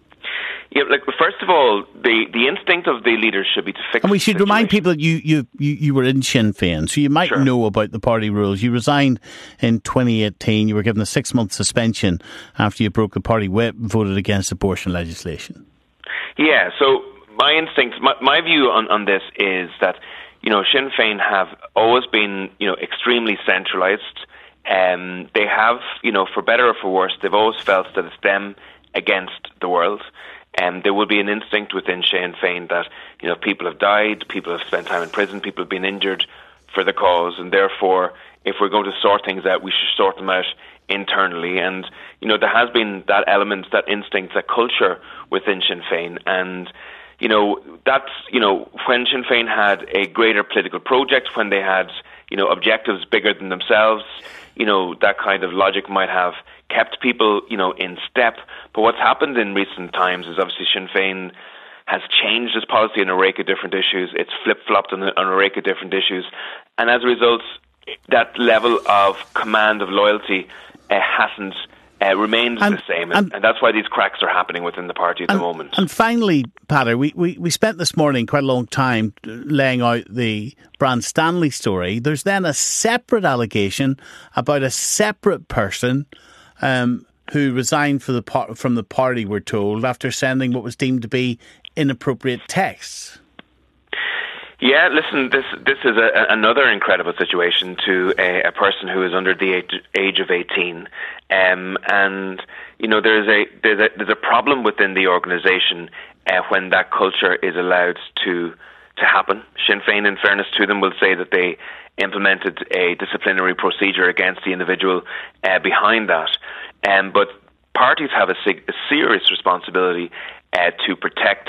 Yeah, like first of all, the, the instinct of the leaders should be to fix. And we should remind people that you, you, you, you were in Sinn Féin, so you might sure. know about the party rules. You resigned in twenty eighteen. You were given a six-month suspension after you broke the party whip and voted against abortion legislation. Yeah, so my instinct, my, my view on, on this is that, you know, Sinn Féin have always been, you know, extremely centralised. Um, they have, you know, for better or for worse, they've always felt that it's them against the world. And um, there will be an instinct within Sinn Féin that, you know, people have died, people have spent time in prison, people have been injured for the cause, and therefore, if we're going to sort things out, we should sort them out internally. And, you know, there has been that element, that instinct, that culture within Sinn Féin. And, you know, that's, you know, when Sinn Féin had a greater political project, when they had, you know, objectives bigger than themselves, you know, that kind of logic might have kept people, you know, in step. But what's happened in recent times is obviously Sinn Féin has changed its policy on a rake of different issues. It's flip-flopped on a, on a rake of different issues. And as a result, that level of command of loyalty uh, hasn't uh, remained and, the same. And, and, and that's why these cracks are happening within the party at and, the moment. And finally, Peadar, we, we, we spent this morning quite a long time laying out the Brian Stanley story. There's then a separate allegation about a separate person um, who resigned for the par- from the party, we're told, after sending what was deemed to be inappropriate texts. Yeah, listen, this this is a, another incredible situation to a, a person who is under the age, age of eighteen, um, and you know there's a there's a there's a problem within the organisation uh, when that culture is allowed to to happen. Sinn Féin, in fairness to them, will say that they implemented a disciplinary procedure against the individual uh, behind that, um, but parties have a, sig- a serious responsibility uh, to protect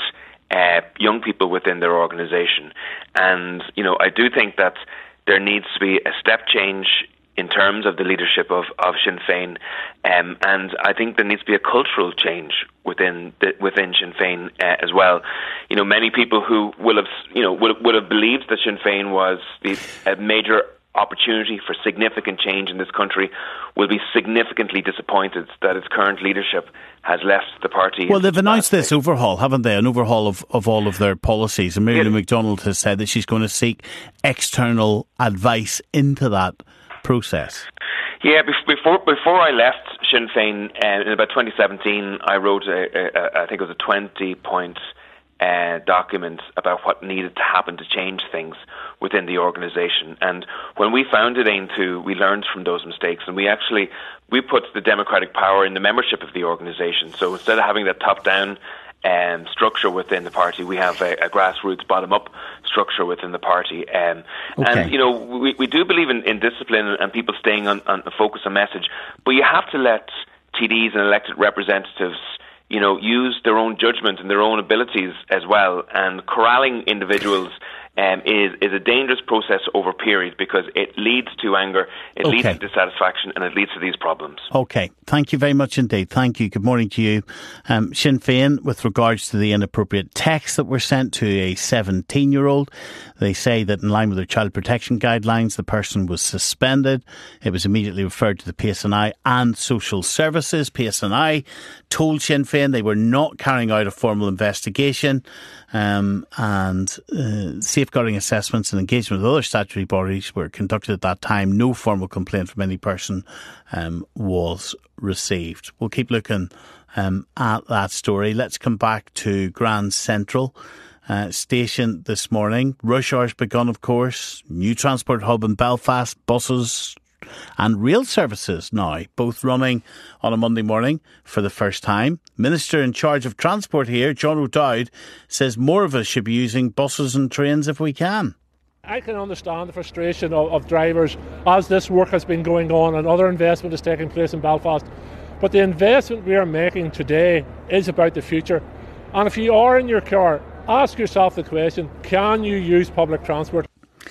uh, young people within their organisation. And, you know, I do think that there needs to be a step change in terms of the leadership of, of Sinn Féin, um, and I think there needs to be a cultural change within the, within Sinn Féin uh, as well. You know, many people who will have, you know, would, would have believed that Sinn Féin was the, a major opportunity for significant change in this country will be significantly disappointed that its current leadership has left the party. Well, they've announced this overhaul, haven't they? An overhaul of, of all of their policies. And Miriam yeah. MacDonald has said that she's going to seek external advice into that process. Yeah, before before I left Sinn Féin uh, in about twenty seventeen, I wrote a, a, a I think it was a twenty point uh, document about what needed to happen to change things within the organisation. And when we founded Ain two, we learned from those mistakes, and we actually we put the democratic power in the membership of the organisation. So instead of having that top down Um, structure within the party, we have a, a grassroots bottom-up structure within the party. Um, okay. And, you know, we, we do believe in, in discipline and people staying on, on focus on message, but you have to let T Ds and elected representatives, you know, use their own judgment and their own abilities as well. And corralling individuals um, is, is a dangerous process over periods because it leads to anger, it okay. leads to dissatisfaction, and it leads to these problems. OK, thank you very much indeed. Thank you. Good morning to you. Um, Sinn Féin, with regards to the inappropriate texts that were sent to a seventeen-year-old, they say that in line with their child protection guidelines, the person was suspended. It was immediately referred to the P S N I and social services. P S N I told Sinn Féin they were not carrying out a formal investigation, um, and uh, safeguarding assessments and engagement with other statutory bodies were conducted at that time. No formal complaint from any person um, was received. We'll keep looking um, at that story. Let's come back to Grand Central Uh, station this morning. Rush hour's begun, of course. New transport hub in Belfast, buses and rail services now, both running on a Monday morning for the first time. Minister in charge of transport here, John O'Dowd, says more of us should be using buses and trains if we can. I can understand the frustration of, of drivers as this work has been going on and other investment is taking place in Belfast. But the investment we are making today is about the future. And if you are in your car, ask yourself the question, can you use public transport?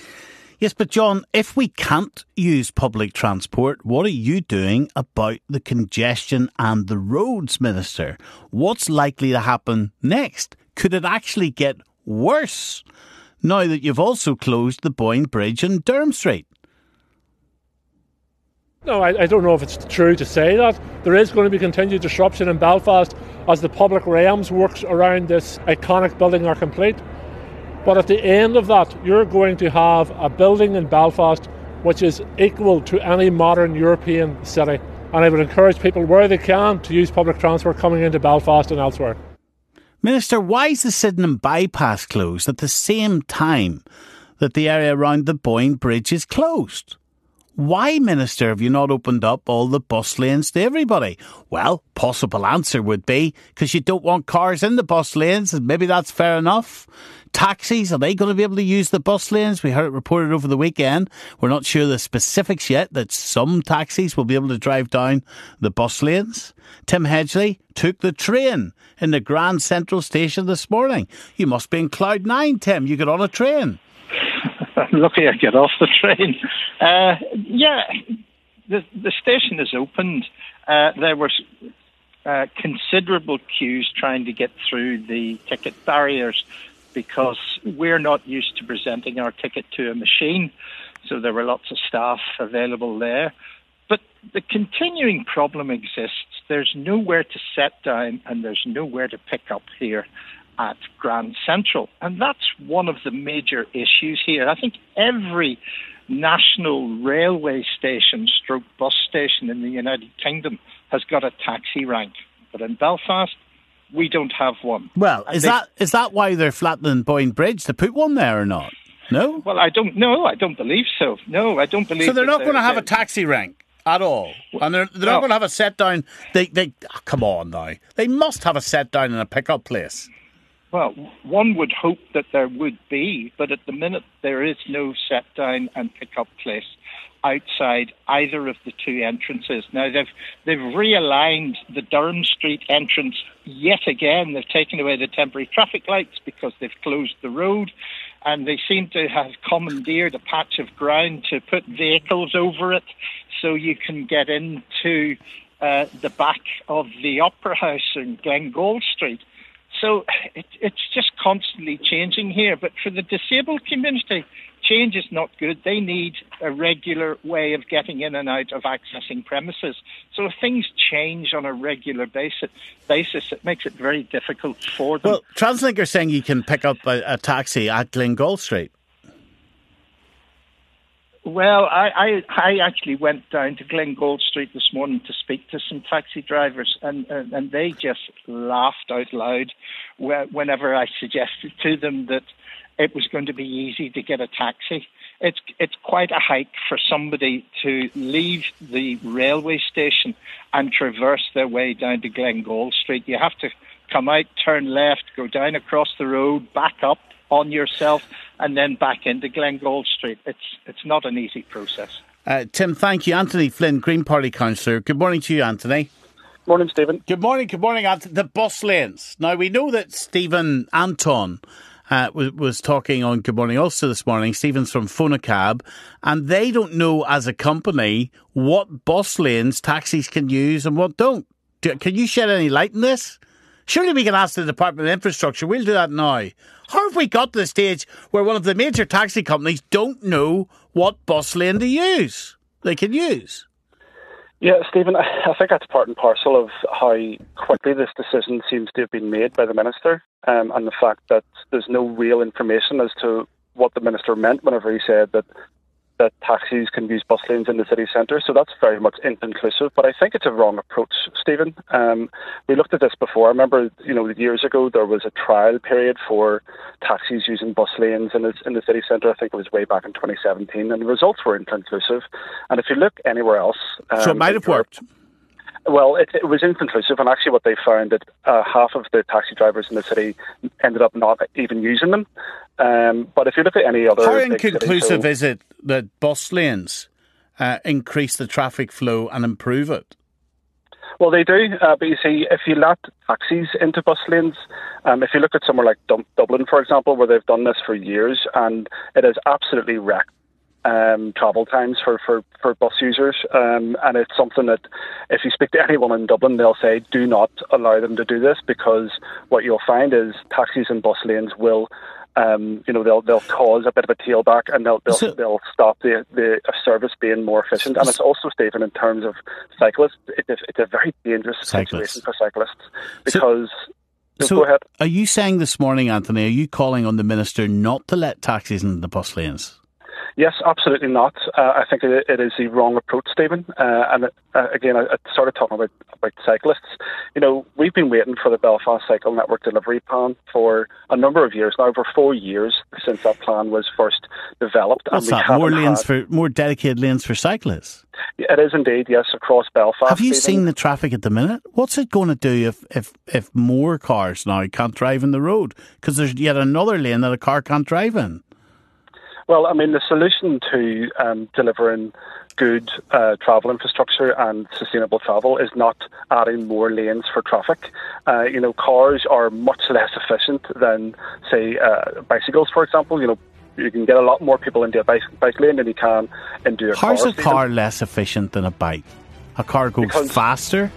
Yes, but John, if we can't use public transport, what are you doing about the congestion and the roads, Minister? What's likely to happen next? Could it actually get worse now that you've also closed the Boyne Bridge and Durham Street? No, I, I don't know if it's true to say that. There is going to be continued disruption in Belfast as the public realms works around this iconic building are complete. But at the end of that, you're going to have a building in Belfast which is equal to any modern European city. And I would encourage people where they can to use public transport coming into Belfast and elsewhere. Minister, why is the Sydenham bypass closed at the same time that the area around the Boyne Bridge is closed? Why, Minister, have you not opened up all the bus lanes to everybody? Well, possible answer would be because you don't want cars in the bus lanes, and maybe that's fair enough. Taxis, are they going to be able to use the bus lanes? We heard it reported over the weekend. We're not sure the specifics yet, that some taxis will be able to drive down the bus lanes. Tim Hedgley took the train in the Grand Central station this morning. You must be in cloud nine, Tim. You got on a train. I'm lucky I get off the train. Uh, yeah, the the station is opened. Uh, there were uh, considerable queues trying to get through the ticket barriers because we're not used to presenting our ticket to a machine. So there were lots of staff available there. But the continuing problem exists. There's nowhere to set down and there's nowhere to pick up here at Grand Central. And that's one of the major issues here. I think every national railway station stroke bus station in the United Kingdom has got a taxi rank. But in Belfast, we don't have one. Well, is they, that is that why they're flattening Boyne Bridge to put one there or not? No? Well, I don't know. I don't believe so. No, I don't believe so. So they're not they're, going to have a taxi rank at all? And they're, they're not no. going to have a set down? They, they, oh, come on now. They must have a set down in a pickup place. Well, one would hope that there would be, but at the minute there is no set down and pick up place. outside either of the two entrances. Now, they've they've realigned the Durham Street entrance yet again. They've taken away the temporary traffic lights because they've closed the road, and they seem to have commandeered a patch of ground to put vehicles over it so you can get into uh, the back of the Opera House in Glengold Street. So it, it's just constantly changing here. But for the disabled community, change is not good. They need a regular way of getting in and out of accessing premises. So if things change on a regular basis, basis it makes it very difficult for them. Well, TransLink are saying you can pick up a, a taxi at Glengold Street. Well, I, I I actually went down to Glengold Street this morning to speak to some taxi drivers, and, and, and they just laughed out loud whenever I suggested to them that it was going to be easy to get a taxi. It's it's quite a hike for somebody to leave the railway station and traverse their way down to Glengold Street. You have to come out, turn left, go down across the road, back up on yourself, and then back into Glengold Street. It's it's not an easy process. Uh, Tim, thank you. Anthony Flynn, Green Party councillor. Good morning to you, Anthony. Morning, Stephen. Good morning, good morning, Anthony. The bus lanes. Now, we know that Stephen Anton uh, was, was talking on Good Morning Ulster this morning. Stephen's from Phonacab, and they don't know as a company what bus lanes taxis can use and what don't. Do, can you shed any light on this? Surely we can ask the Department of Infrastructure. We'll do that now. How have we got to the stage where one of the major taxi companies don't know what bus lane to use, they can use? Yeah, Stephen, I think that's part and parcel of how quickly this decision seems to have been made by the Minister, um, and the fact that there's no real information as to what the Minister meant whenever he said that that taxis can use bus lanes in the city centre. So that's very much inconclusive. But I think it's a wrong approach, Stephen. Um, we looked at this before. I remember, you know, years ago there was a trial period for taxis using bus lanes in the, in the city centre. I think it was way back in twenty seventeen, and the results were inconclusive. And if you look anywhere else... Um, so it might have worked. Well, it, it was inconclusive, and actually what they found that uh, half of the taxi drivers in the city ended up not even using them. Um, but if you look at any other... How big inconclusive city, so, is it that bus lanes uh, increase the traffic flow and improve it? Well, they do, uh, but you see, if you let taxis into bus lanes, um, if you look at somewhere like Dum- Dublin, for example, where they've done this for years, and it has absolutely wrecked Um, travel times for, for, for bus users, um, and it's something that if you speak to anyone in Dublin, they'll say do not allow them to do this, because what you'll find is taxis and bus lanes will, um, you know, they'll they'll cause a bit of a tailback, and they'll they'll, so, they'll stop the, the service being more efficient. And it's also, Stephen, in terms of cyclists, it's a, it's a very dangerous cyclists. situation for cyclists, because. So, so go ahead. Are you saying this morning, Anthony, are you calling on the Minister not to let taxis into the bus lanes? Yes, absolutely not. Uh, I think it, it is the wrong approach, Stephen. Uh, and uh, again, I, I started talking about, about cyclists. You know, we've been waiting for the Belfast Cycle Network delivery plan for a number of years now, over four years since that plan was first developed. What's and we that? More lanes had, for more dedicated lanes for cyclists? It is indeed, yes, across Belfast. Have you Stephen. seen the traffic at the minute? What's it going to do if, if, if more cars now can't drive in the road? Because there's yet another lane that a car can't drive in. Well, I mean, the solution to um, delivering good uh, travel infrastructure and sustainable travel is not adding more lanes for traffic. Uh, you know, cars are much less efficient than, say, uh, bicycles, for example. You know, you can get a lot more people into a bike, bike lane than you can into a car. How's a car less efficient than a bike? A car goes because faster?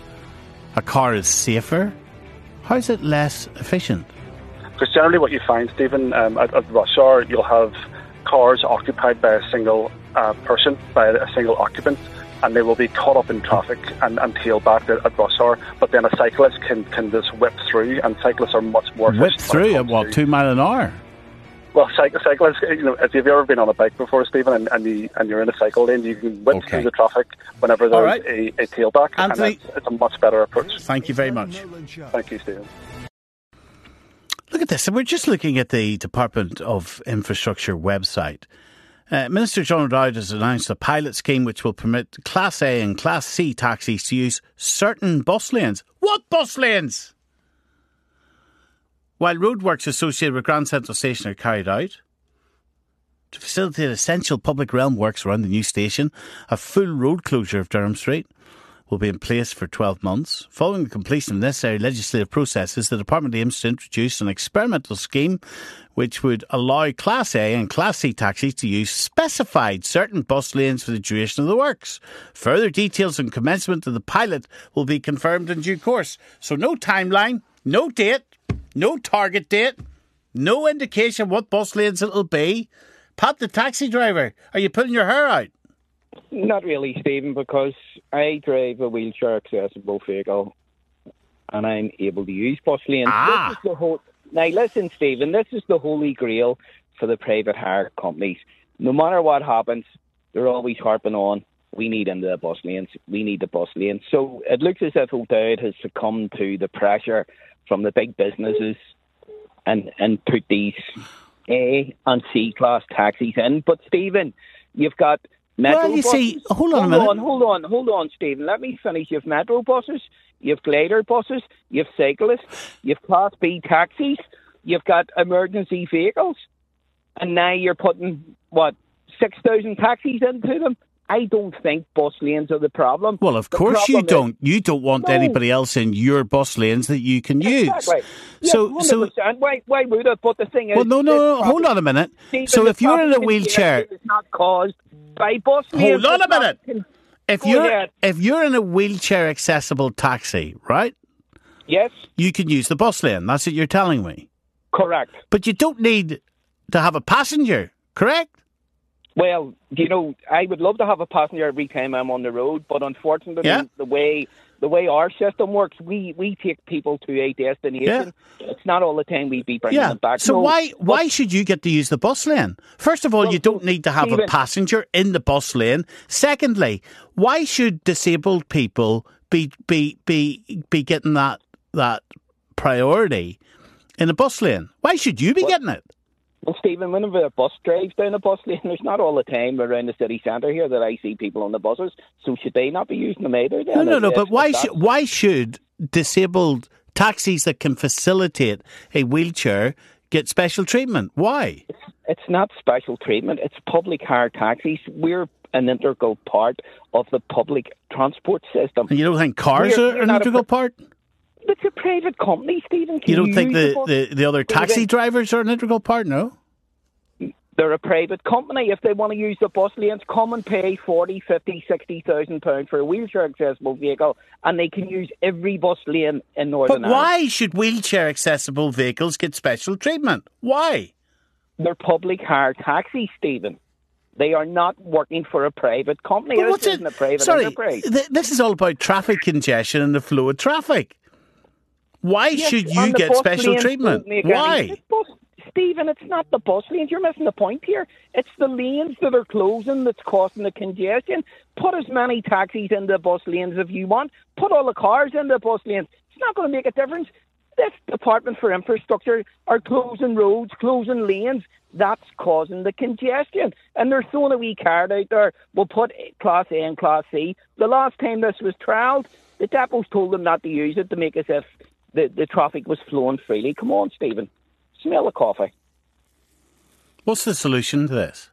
A car is safer? How's it less efficient? Because generally what you find, Stephen, um, at, at rush hour, you'll have cars occupied by a single uh, person, by a single occupant, and they will be caught up in traffic and, and tailed back at, at rush hour. But then a cyclist can, can just whip through, and cyclists are much more efficient. Whip through at what, two mile an hour? Well, cyclists, you know, if you've ever been on a bike before, Stephen, and, and, you, and you're in a cycle lane, you can whip okay. through the traffic whenever there's right. a, a tailback, Anthony, and it's, it's a much better approach. Thank you very much. Thank you, Stephen. Look at this. And we're just looking at the Department of Infrastructure website. Uh, Minister John O'Dowd has announced a pilot scheme which will permit Class A and Class C taxis to use certain bus lanes. What bus lanes? While roadworks associated with Grand Central Station are carried out, to facilitate essential public realm works around the new station. A full road closure of Durham Street will be in place for twelve months. Following the completion of necessary legislative processes, the Department aims to introduce an experimental scheme which would allow Class A and Class C taxis to use specified certain bus lanes for the duration of the works. Further details on commencement of the pilot will be confirmed in due course. So no timeline, no date, no target date, no indication what bus lanes it'll be. Pat, the taxi driver, are you pulling your hair out? Not really, Stephen, because I drive a wheelchair accessible vehicle and I'm able to use bus lanes. Ah. This is the whole. Now, listen, Stephen, this is the holy grail for the private hire companies. No matter what happens, they're always harping on, we need into the bus lanes, we need the bus lanes. So it looks as if O'Dowd has succumbed to the pressure from the big businesses and, and put these A and C class taxis in. But, Stephen, you've got Metro well, you buses. see, hold on hold a minute. On, hold on, hold on, Stephen. Let me finish. You have Metro buses, you have glider buses, you have cyclists, you have Class B taxis, you've got emergency vehicles, and now you're putting, what, six thousand taxis into them? I don't think bus lanes are the problem. Well, of The course you problem don't. You don't want No. anybody else in your bus lanes that you can use. Exactly. Yes, So, one hundred so percent. Why, why would it? But the thing is... well, no, no, this no. problem- Hold on a minute. Stephen, So, the if you're in a problem wheelchair, is not caused by bus lanes. hold on It's a not minute. con- If Go you're ahead. if you're in a wheelchair accessible taxi, right? Yes. You can use the bus lane. That's what you're telling me. Correct. But you don't need to have a passenger, correct? Well, you know, I would love to have a passenger every time I'm on the road, but unfortunately, Yeah. the way the way our system works, we, we take people to a destination. It's not all the time we be bringing Yeah. them back. So No, why but- why should you get to use the bus lane? First of all, you don't need to have a Stephen- passenger in the bus lane. Secondly, why should disabled people be be be be getting that that priority in a bus lane? Why should you be getting it? Well, Stephen, whenever a bus drives down a bus lane, there's not all the time around the city centre here that I see people on the buses. So should they not be using them either? Then? No, no, no. If- But if why that's- should why should disabled taxis that can facilitate a wheelchair get special treatment? Why? It's not special treatment. It's public hire taxis. We're an integral part of the public transport system. And you don't think cars We're- are we're an not a integral pri- part? It's a private company, Stephen. Can You don't think use the, bus- the, the other taxi Stephen, drivers are an integral part? No. They're a private company. If they want to use the bus lanes, come and pay forty, fifty, sixty thousand pounds for a wheelchair accessible vehicle, and they can use every bus lane in Northern But Ireland. why should wheelchair accessible vehicles get special treatment? Why? They're public hire taxis, Stephen. They are not working for a private company. But This what's it- isn't a private Sorry, enterprise. th- this is all about traffic congestion and the flow of traffic. Why Yes, should and you the get bus special lanes treatment? don't make any- Why? The bus- Stephen, it's not the bus lanes. You're missing the point here. It's the lanes that are closing that's causing the congestion. Put as many taxis in the bus lanes if you want. Put all the cars in the bus lanes. It's not going to make a difference. This Department for Infrastructure are closing roads, closing lanes. That's causing the congestion. And they're throwing a wee card out there. We'll put Class A and Class C. The last time this was trialled, the depots told them not to use it to make as if the, the traffic was flowing freely. Come on, Stephen. Smell the coffee. What's the solution to this?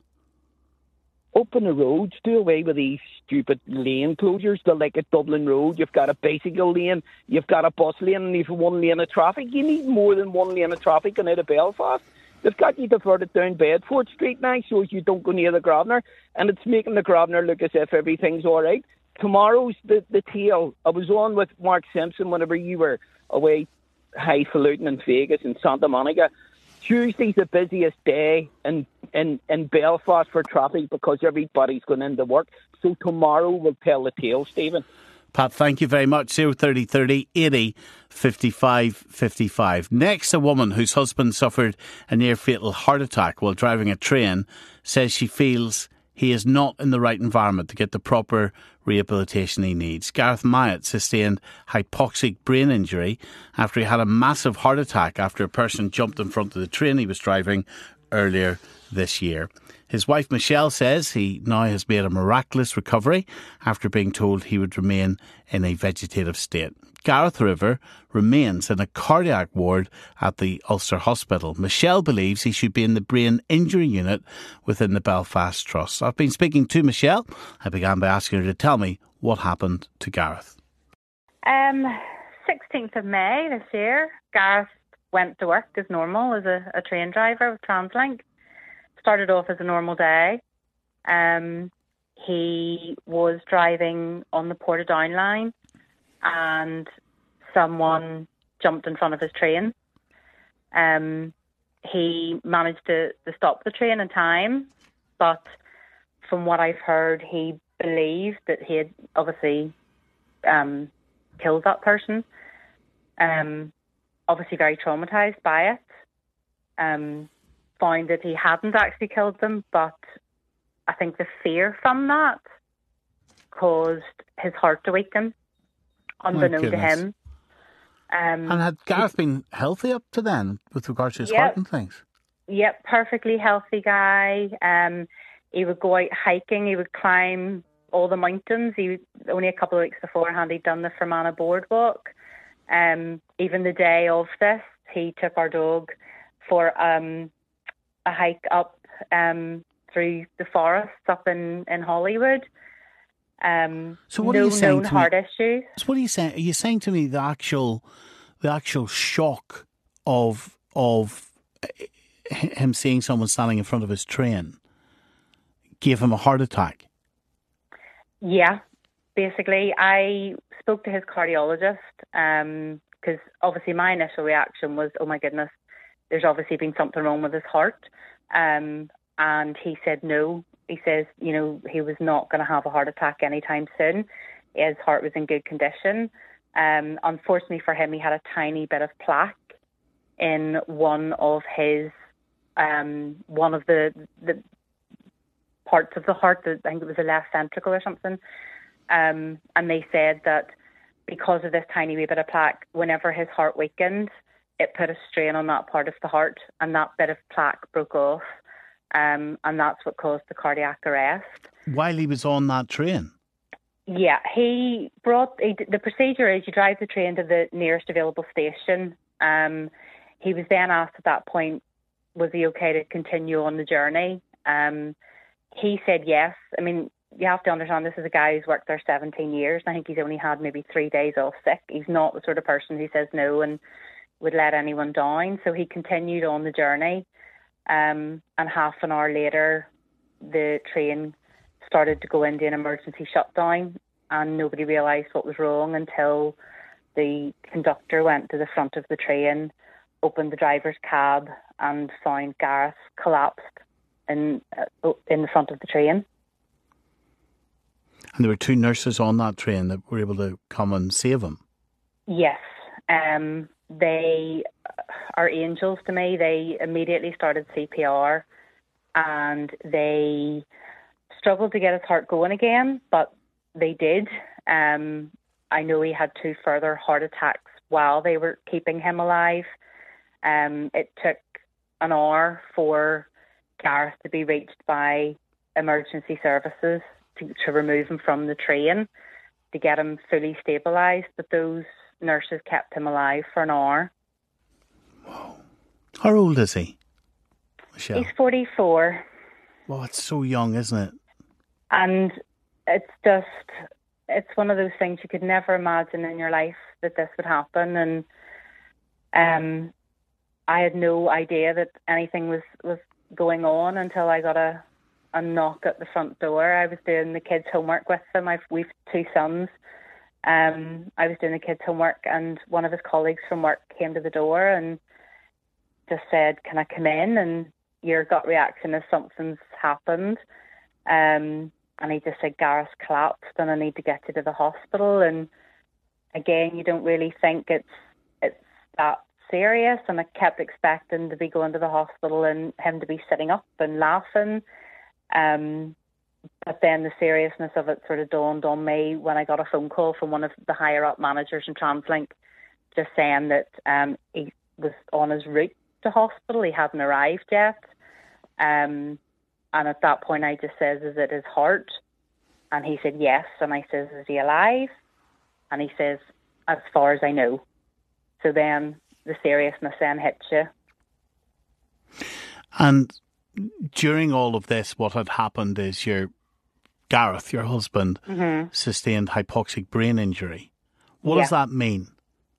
Open the roads. Do away with these stupid lane closures. They're like at Dublin Road. You've got a bicycle lane, you've got a bus lane, and you've one lane of traffic. You need more than one lane of traffic going out of Belfast. They've got you diverted down Bedford Street now so you don't go near the Grosvenor, and it's making the Grosvenor look as if everything's all right. Tomorrow's the, the tale. I was on with Mark Simpson whenever you were away highfalutin in Vegas and Santa Monica. Tuesday's the busiest day in, in, in Belfast for traffic because everybody's going into work. So tomorrow will tell the tale, Stephen. Pat, thank you very much. zero thirty thirty eighty fifty-five fifty-five. Next, a woman whose husband suffered a near-fatal heart attack while driving a train says she feels he is not in the right environment to get the proper rehabilitation he needs. Gareth Myatt sustained hypoxic brain injury after he had a massive heart attack after a person jumped in front of the train he was driving earlier this year. His wife Michelle says he now has made a miraculous recovery after being told he would remain in a vegetative state. Gareth River remains in a cardiac ward at the Ulster Hospital. Michelle believes he should be in the brain injury unit within the Belfast Trust. I've been speaking to Michelle. I began by asking her to tell me what happened to Gareth. Um, sixteenth of May this year, Gareth went to work as normal as a, a train driver with TransLink. Started off as a normal day. Um, he was driving on the Portadown line and someone jumped in front of his train. Um, he managed to, to stop the train in time, but from what I've heard, he believed that he had obviously um, killed that person. Um, obviously very traumatised by it. Um, found that he hadn't actually killed them, but I think the fear from that caused his heart to weaken, unbeknown to him. Um, and had Gareth been healthy up to then with regards to his yep, heart and things? Yep, perfectly healthy guy. Um, he would go out hiking, he would climb all the mountains. He only a couple of weeks beforehand he'd done the Fermanagh Boardwalk. Um, even the day of this, he took our dog for um, a hike up um, through the forests up in, in Hollywood. Um, so what no are you saying known to heart me? issues. So what are you saying? Are you saying to me the actual, the actual shock of of him seeing someone standing in front of his train gave him a heart attack? Yeah, basically, I spoke to his cardiologist because um, obviously my initial reaction was, "Oh my goodness, there's obviously been something wrong with his heart," um, and he said no. He says, you know, he was not going to have a heart attack anytime soon. His heart was in good condition. Um, unfortunately for him, he had a tiny bit of plaque in one of his, um, one of the the parts of the heart. The, I think it was the left ventricle or something. Um, and they said that because of this tiny wee bit of plaque, whenever his heart weakened, it put a strain on that part of the heart, and that bit of plaque broke off. Um, and that's what caused the cardiac arrest. While he was on that train? Yeah, he brought, he, the procedure is you drive the train to the nearest available station. Um, he was then asked at that point, was he okay to continue on the journey? Um, he said yes. I mean, you have to understand this is a guy who's worked there seventeen years. I think he's only had maybe three days off sick. He's not the sort of person who says no and would let anyone down. So he continued on the journey. Um, and half an hour later, the train started to go into an emergency shutdown, and nobody realised what was wrong until the conductor went to the front of the train, opened the driver's cab, and found Gareth collapsed in uh, in the front of the train. And there were two nurses on that train that were able to come and save him. Yes, um, they are angels to me. They immediately started C P R and they struggled to get his heart going again, but they did. Um, I know he had two further heart attacks while they were keeping him alive. Um, it took an hour for Gareth to be reached by emergency services to, to remove him from the train to get him fully stabilised, but those nurses kept him alive for an hour. How old is he, Michelle? He's forty-four. Well, it's so young, isn't it? And it's just, it's one of those things you could never imagine in your life that this would happen. And um, I had no idea that anything was, was going on until I got a, a knock at the front door. I was doing the kids' homework with them. I've, we've two sons. Um, I was doing the kids' homework, and one of his colleagues from work came to the door and just said, "Can I come in?" And your gut reaction is something's happened. Um, and he just said, "Gareth collapsed and I need to get you to the hospital." And again, you don't really think it's it's that serious. And I kept expecting to be going to the hospital and him to be sitting up and laughing. Um, but then the seriousness of it sort of dawned on me when I got a phone call from one of the higher up managers in TransLink just saying that um, he was on his route to hospital. He hadn't arrived yet. Um, And at that point, I just says, is it his heart? And he said, yes. And I says, is he alive? And he says, as far as I know. So then the seriousness then hits you. And during all of this, what had happened is your Gareth, your husband, mm-hmm. sustained hypoxic brain injury. What yeah. does that mean?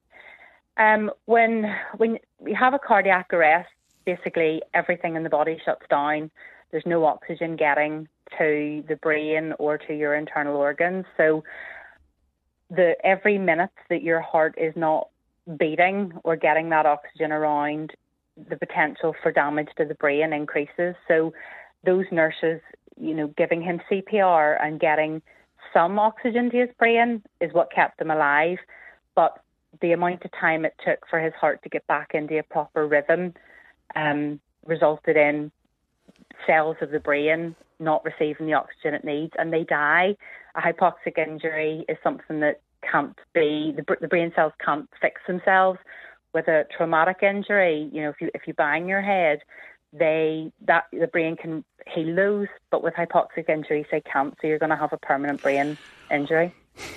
Um, when when you have a cardiac arrest, basically everything in the body shuts down. There's no oxygen getting to the brain or to your internal organs. So the every minute that your heart is not beating or getting that oxygen around, the potential for damage to the brain increases. So those nurses, you know, giving him C P R and getting some oxygen to his brain is what kept him alive. But the amount of time it took for his heart to get back into a proper rhythm um, resulted in cells of the brain not receiving the oxygen it needs, and they die. A hypoxic injury is something that can't be, the, the brain cells can't fix themselves. With a traumatic injury, you know, if you if you bang your head, they that the brain can heal those, but with hypoxic injuries they can't. So you're going to have a permanent brain injury.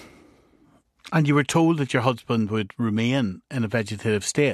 And you were told that your husband would remain in a vegetative state.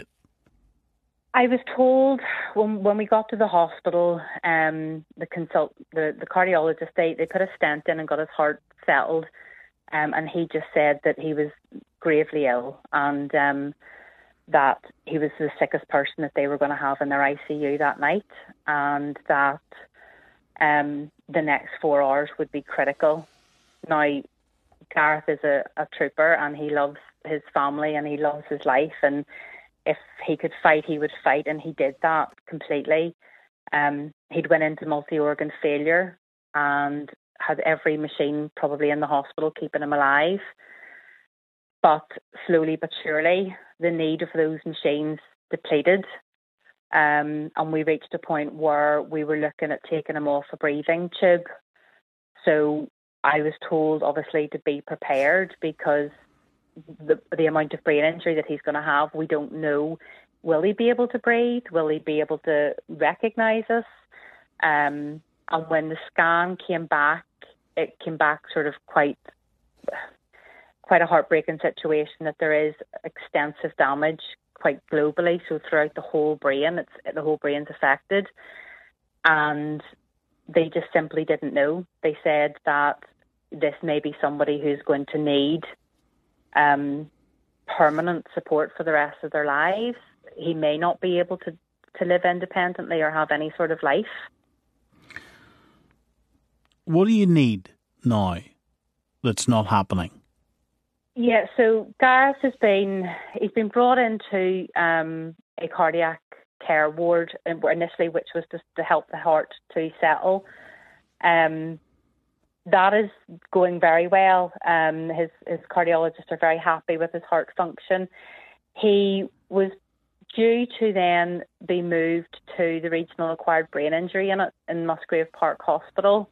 I was told when when we got to the hospital, um, the consult the, the cardiologist they, they put a stent in and got his heart settled, um, and he just said that he was gravely ill and um, that he was the sickest person that they were going to have in their I C U that night, and that um, the next four hours would be critical. Now, Gareth is a, a trooper and he loves his family and he loves his life, and if he could fight, he would fight, and he did that completely. Um, he'd went into multi-organ failure and had every machine probably in the hospital keeping him alive. But slowly but surely, the need of those machines depleted. Um, and we reached a point where we were looking at taking him off a breathing tube. So I was told, obviously, to be prepared because the, the amount of brain injury that he's going to have, we don't know. Will he be able to breathe? Will he be able to recognise us? Um, and when the scan came back, it came back sort of quite... quite a heartbreaking situation, that there is extensive damage quite globally. So throughout the whole brain, it's the whole brain's affected. And they just simply didn't know. They said that this may be somebody who's going to need um, permanent support for the rest of their lives. He may not be able to, to live independently or have any sort of life. What do you need now that's not happening? Yeah, so Gareth has been, he's been brought into um, a cardiac care ward initially, which was just to help the heart to settle. Um, that is going very well. Um, his, his cardiologists are very happy with his heart function. He was due to then be moved to the Regional Acquired Brain Injury Unit in Musgrave Park Hospital.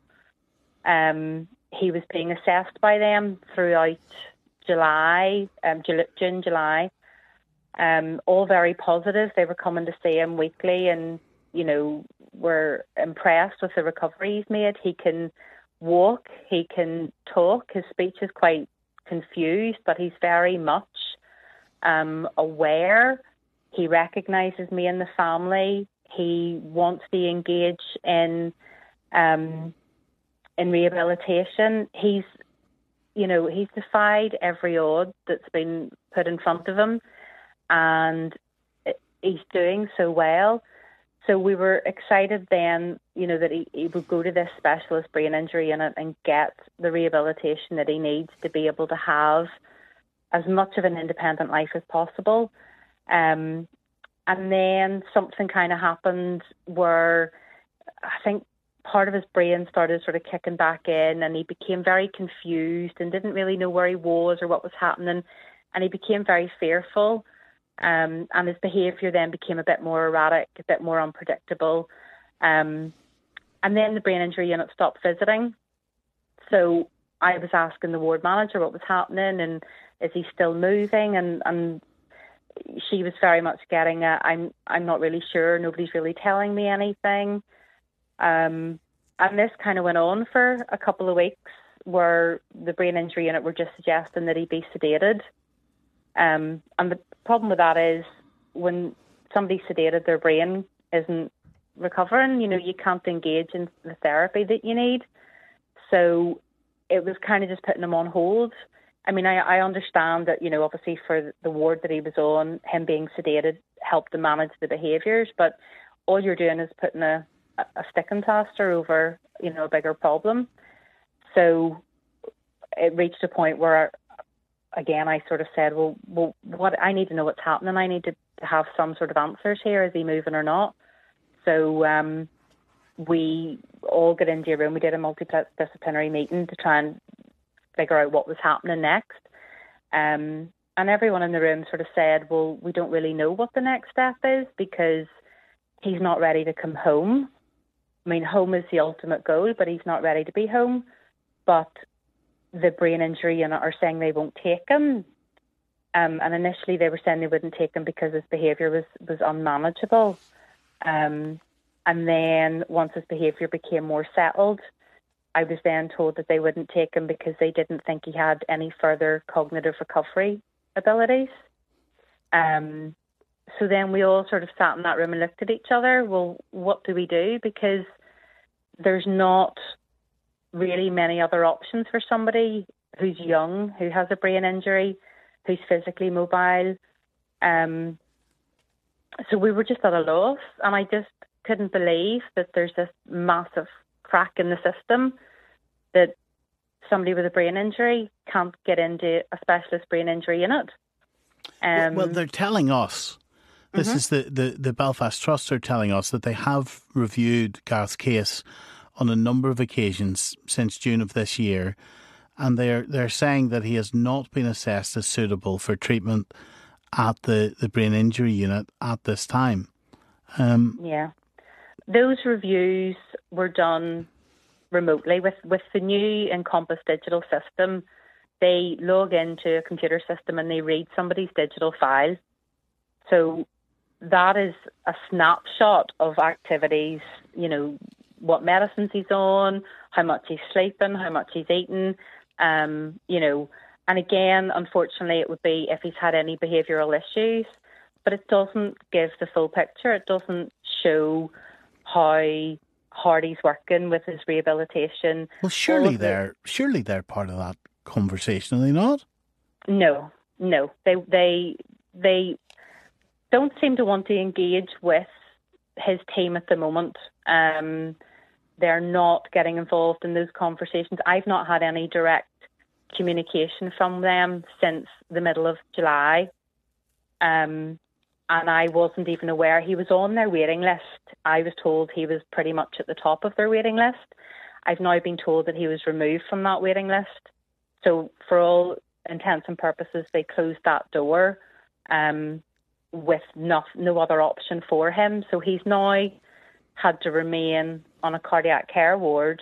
Um, he was being assessed by them throughout July, um, June, July, um, all very positive. They were coming to see him weekly and, you know, were impressed with the recovery he's made. He can walk, he can talk, his speech is quite confused, but he's very much um, aware. He recognises me and the family. He wants to engage in um, in rehabilitation. He's You know, he's defied every odd that's been put in front of him, and he's doing so well. So we were excited then, you know, that he, he would go to this specialist brain injury unit and get the rehabilitation that he needs to be able to have as much of an independent life as possible. Um, and then something kind of happened where I think part of his brain started sort of kicking back in, and he became very confused and didn't really know where he was or what was happening, and he became very fearful, um, and his behaviour then became a bit more erratic, a bit more unpredictable, um, and then the brain injury unit stopped visiting. So I was asking the ward manager what was happening and is he still moving, and, and she was very much getting a, I'm I'm not really sure, nobody's really telling me anything. Um, and this kind of went on for a couple of weeks, where the brain injury unit were just suggesting that he be sedated. Um, and the problem with that is when somebody's sedated, their brain isn't recovering. You know, you can't engage in the therapy that you need. So it was kind of just putting him on hold. I mean, I, I understand that, you know, obviously for the ward that he was on, him being sedated helped to manage the behaviours, but all you're doing is putting a, a sticking plaster over, you know, a bigger problem. So it reached a point where, again, I sort of said, well, well, what I need to know what's happening. I need to have some sort of answers here. Is he moving or not? So um, we all got into a room. We did a multidisciplinary meeting to try and figure out what was happening next. Um, and everyone in the room sort of said, well, we don't really know what the next step is because he's not ready to come home. I mean, home is the ultimate goal, but he's not ready to be home. But the brain injury unit are saying they won't take him. Um, and initially they were saying they wouldn't take him because his behaviour was, was unmanageable. Um, and then once his behaviour became more settled, I was then told that they wouldn't take him because they didn't think he had any further cognitive recovery abilities. Um, so then we all sort of sat in that room and looked at each other. Well, what do we do? Because there's not really many other options for somebody who's young, who has a brain injury, who's physically mobile. Um, so we were just at a loss, and I just couldn't believe that there's this massive crack in the system that somebody with a brain injury can't get into a specialist brain injury unit. Um, well, they're telling us, this mm-hmm. is the, the, the Belfast Trust are telling us that they have reviewed Gareth's case on a number of occasions since June of this year, and they're they're saying that he has not been assessed as suitable for treatment at the, the brain injury unit at this time. Um, yeah. Those reviews were done remotely with, with the new Encompass digital system. They log into a computer system and they read somebody's digital file. So that is a snapshot of activities, you know, what medicines he's on, how much he's sleeping, how much he's eating, um, you know. And again, unfortunately, it would be if he's had any behavioural issues, but it doesn't give the full picture. It doesn't show how hard he's working with his rehabilitation. Well, surely they're surely they're part of that conversation, are they not? No, no, they they they don't seem to want to engage with his team at the moment. Um, they're not getting involved in those conversations. I've not had any direct communication from them since the middle of July. Um, and I wasn't even aware he was on their waiting list. I was told he was pretty much at the top of their waiting list. I've now been told that he was removed from that waiting list. So for all intents and purposes, they closed that door um, with no, no other option for him. So he's now had to remain on a cardiac care ward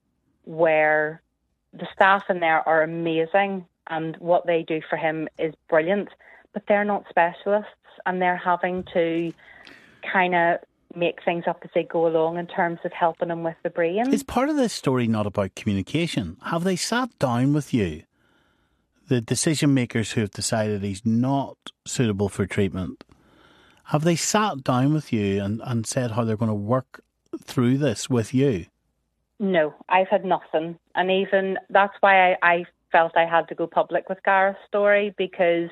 where the staff in there are amazing and what they do for him is brilliant, but they're not specialists and they're having to kind of make things up as they go along in terms of helping him with the brain. Is part of this story not about communication? Have they sat down with you, the decision makers who have decided he's not suitable for treatment? Have they sat down with you and, and said how they're going to work through this with you? No, I've had nothing. And even that's why I, I felt I had to go public with Gareth's story, because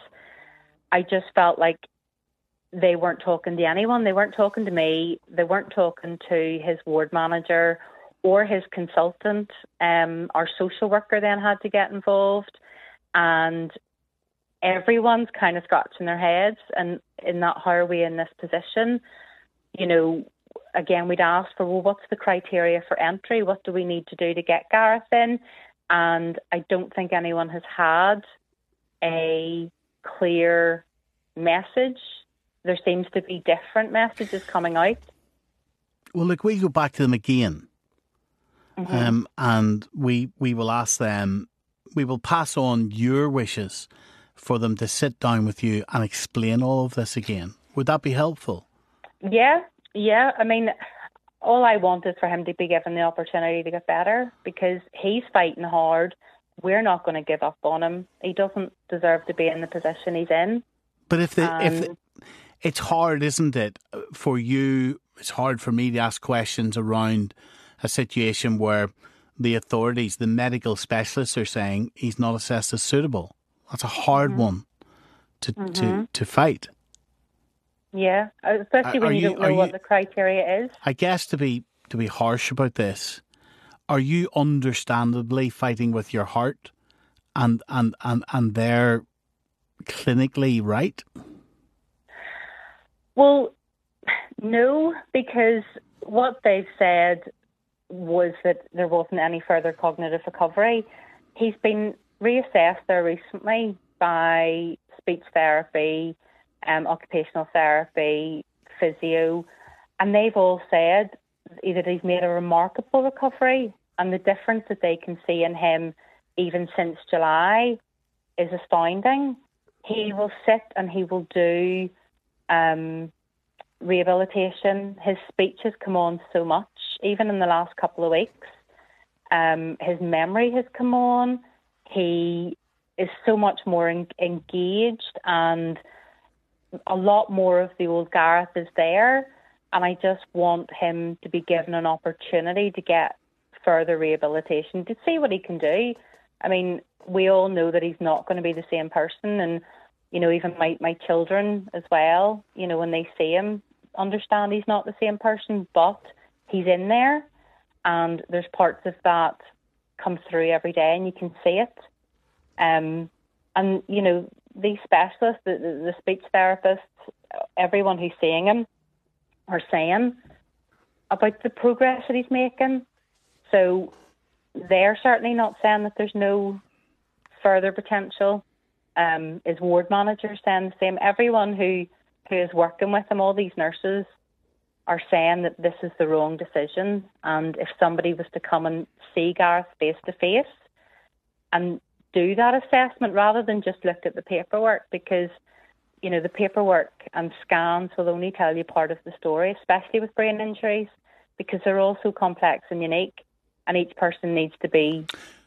I just felt like they weren't talking to anyone. They weren't talking to me. They weren't talking to his ward manager or his consultant. Um, our social worker then had to get involved. And everyone's kind of scratching their heads and in that, how are we in this position? You know, again, we'd ask for, well, what's the criteria for entry? What do we need to do to get Gareth in? And I don't think anyone has had a clear message. There seems to be different messages coming out. Well, look, we go back to them again. Mm-hmm. Um, and we we will ask them, we will pass on your wishes for them to sit down with you and explain all of this again. Would that be helpful? Yeah, yeah. I mean, all I want is for him to be given the opportunity to get better, because he's fighting hard. We're not going to give up on him. He doesn't deserve to be in the position he's in. But if the, um, if the, it's hard, isn't it, for you? It's hard for me to ask questions around a situation where the authorities, the medical specialists, are saying he's not assessed as suitable. That's a hard mm-hmm. one to, mm-hmm. to to fight. Yeah, especially when you, you don't know what you, the criteria is. I guess to be to be harsh about this, are you understandably fighting with your heart, and and and, and they're clinically right? Well, no, because what they've said was that there wasn't any further cognitive recovery. He's been reassessed there recently by speech therapy, um, occupational therapy, physio, and they've all said that he's made a remarkable recovery, and the difference that they can see in him even since July is astounding. He will sit and he will do um, rehabilitation. His speech has come on so much, even in the last couple of weeks. Um, his memory has come on. He is so much more en- engaged, and a lot more of the old Gareth is there. And I just want him to be given an opportunity to get further rehabilitation, to see what he can do. I mean, we all know that he's not going to be the same person, and you know, even my, my children as well, you know, when they see him, understand he's not the same person, but he's in there, and there's parts of that come through every day, and you can see it. Um, and, you know, these specialists, the, the, the speech therapists, everyone who's seeing him are saying about the progress that he's making. So they're certainly not saying that there's no further potential. Um, his ward manager saying the same. Everyone who, who is working with him, all these nurses, are saying that this is the wrong decision. And if somebody was to come and see Gareth face to face and do that assessment rather than just look at the paperwork, because, you know, the paperwork and scans will only tell you part of the story, especially with brain injuries, because they're all so complex and unique, and each person needs to be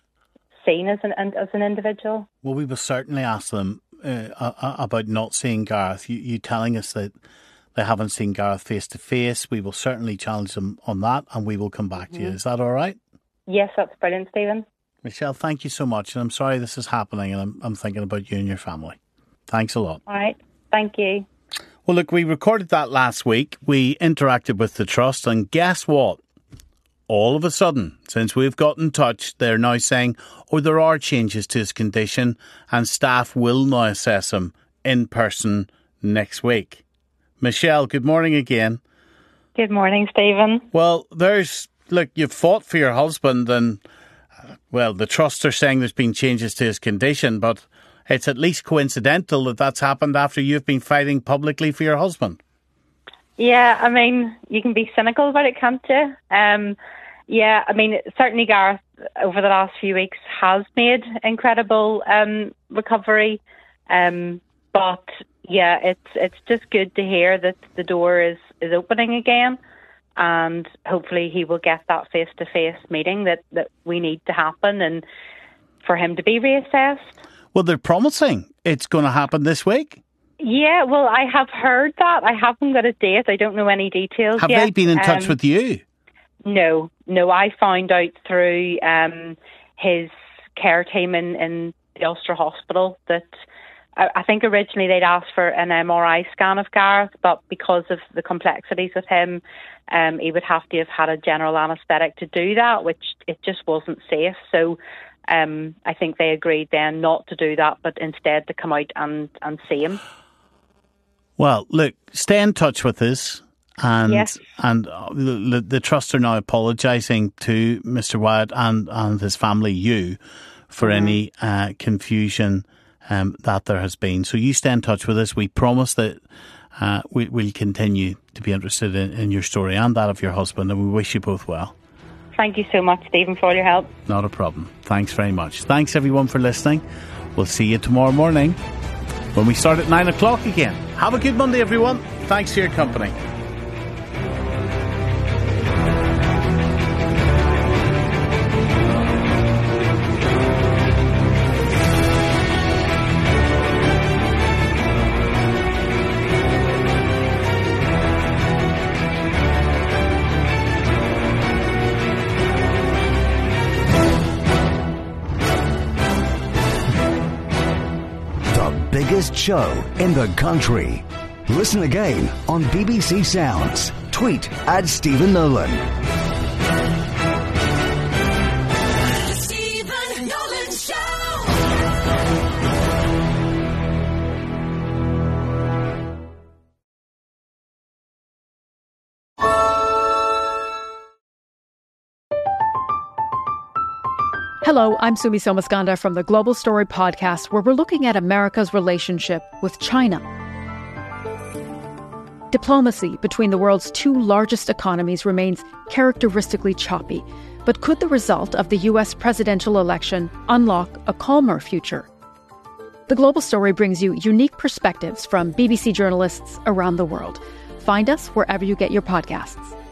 seen as an as an individual. Well, we will certainly ask them uh, about not seeing Gareth. You, you telling us that they haven't seen Gareth face to face. We will certainly challenge them on that, and we will come back mm-hmm. to you. Is that all right? Yes, that's brilliant, Stephen. Michelle, thank you so much. And I'm sorry this is happening, and I'm, I'm thinking about you and your family. Thanks a lot. All right. Thank you. Well, look, we recorded that last week. We interacted with the Trust, and guess what? All of a sudden, since we've got in touch, they're now saying, oh, there are changes to his condition, and staff will now assess him in person next week. Michelle, good morning again. Good morning, Stephen. Well, there's, look, you've fought for your husband, and, uh, well, the Trust are saying there's been changes to his condition, but it's at least coincidental that that's happened after you've been fighting publicly for your husband. Yeah, I mean, you can be cynical about it, can't you? Um, yeah, I mean, certainly Gareth, over the last few weeks, has made incredible um, recovery. Um, but, yeah, it's it's just good to hear that the door is, is opening again. And hopefully he will get that face-to-face meeting that, that we need to happen, and for him to be reassessed. Well, they're promising it's going to happen this week. Yeah, well, I have heard that. I haven't got a date. I don't know any details Have yet. they been in touch um, with you? No, no. I found out through um, his care team in, in the Ulster Hospital that I, I think originally they'd asked for an M R I scan of Gareth, but because of the complexities with him, um, he would have to have had a general anaesthetic to do that, which it just wasn't safe. So um, I think they agreed then not to do that, but instead to come out and, and see him. Well, look, stay in touch with us, and yes. and the, the Trust are now apologising to Mister Wyatt and, and his family, you, for mm-hmm. any uh, confusion um, that there has been. So you stay in touch with us. We promise that uh, we, we'll continue to be interested in, in your story and that of your husband, and we wish you both well. Thank you so much, Stephen, for all your help. Not a problem. Thanks very much. Thanks, everyone, for listening. We'll see you tomorrow morning when we start at nine o'clock again. Have a good Monday, everyone. Thanks for your company. the biggest show in the country. Listen again on B B C Sounds. Tweet at Stephen Nolan. The Stephen Nolan Show. Hello, I'm Sumi Somaskanda from the Global Story podcast, where we're looking at America's relationship with China. Diplomacy between the world's two largest economies remains characteristically choppy. But could the result of the U S presidential election unlock a calmer future? The Global Story brings you unique perspectives from B B C journalists around the world. Find us wherever you get your podcasts.